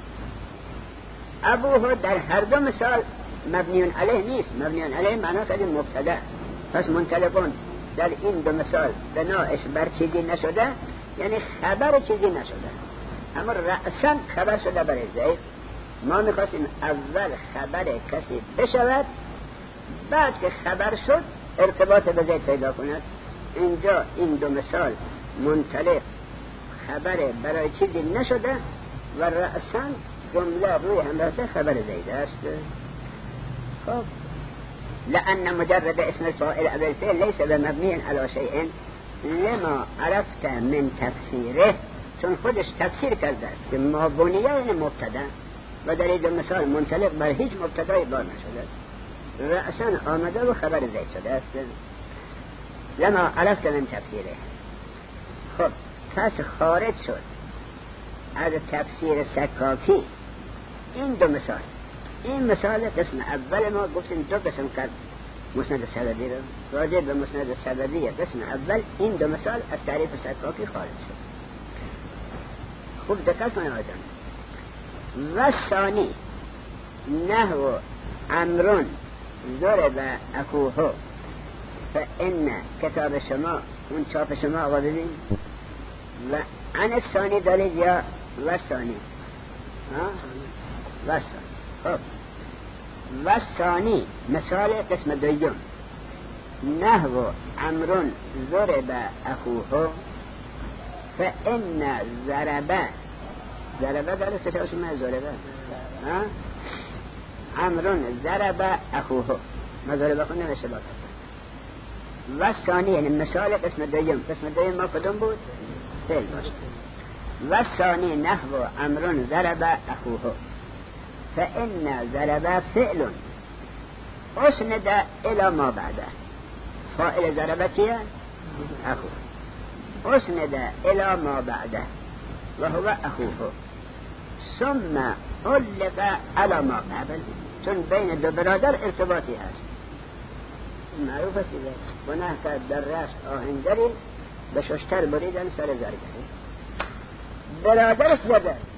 ابوه در هر دو مثال مبنی علیه نیست، مبنی علیه معنا کردیم مبتدا، پس منطلقون در این دو مثال بناش بر چیزی نشده، یعنی خبر چیزی نشده، اما رأسا خبر شده برای زید. ما میخواستیم اول خبر کسی بشود، بعد که خبر شد ارتباط به زید پیدا کند. اینجا این دو مثال منطلق خبر برای چیزی نشده و رأسا جمله روی همراه خبر زید است. خب لأن مجرد اسم الفاعل أو الفعل ليس بمبني على شيء لما عرفت من تفسيره، چون خودش تفسیر کرده که ما بنیه یعنی مبتدا و در این مثال منطلق بر هیچ مبتدای بار نشده، رأسا آمده و خبر زید شده است. لما عرفت من تفسیره. خب پس خارج شد از تفسیر سکاکی این دو مثال. این مثال قسم اول ما گفتیم دو قسم کرد مسند سببی رو، راجع به مسند سببی قسم اول این دو مثال از تعریف سکاکی خارج شد. خوب دقت کنید آجان. و ثانی نحو امرون ضرب اخوه، فان کتاب شما اون چاپ شما آقا ببین و عن ثانی دارید یا و ثانی؟ و ثانی. خب و ثانی مثال قسم دوم نحو امرون ضرب اخوه، فان ضربه داره کتاب شما ضربه امرون ضرب اخوه، ما ضربه خود نمیشه باید. و ثانی یعنی مثال قسم دوم. قسم دوم ما کدوم بود؟ فعل باشه. و ثانی نحو امرون ضرب اخوه، فإن ضرب فعل اسند الى ما بعده. فاعل ضرب کیه؟ اخوه. اسند الى ما بعده و هو اخوه، ثم علق على ما قبل، چون بین دو برادر ارتباطی هست. معروف است دیگه، گناه کرد در رشت آهنگری به ششتر بریدن سر زرگری. برادرش زده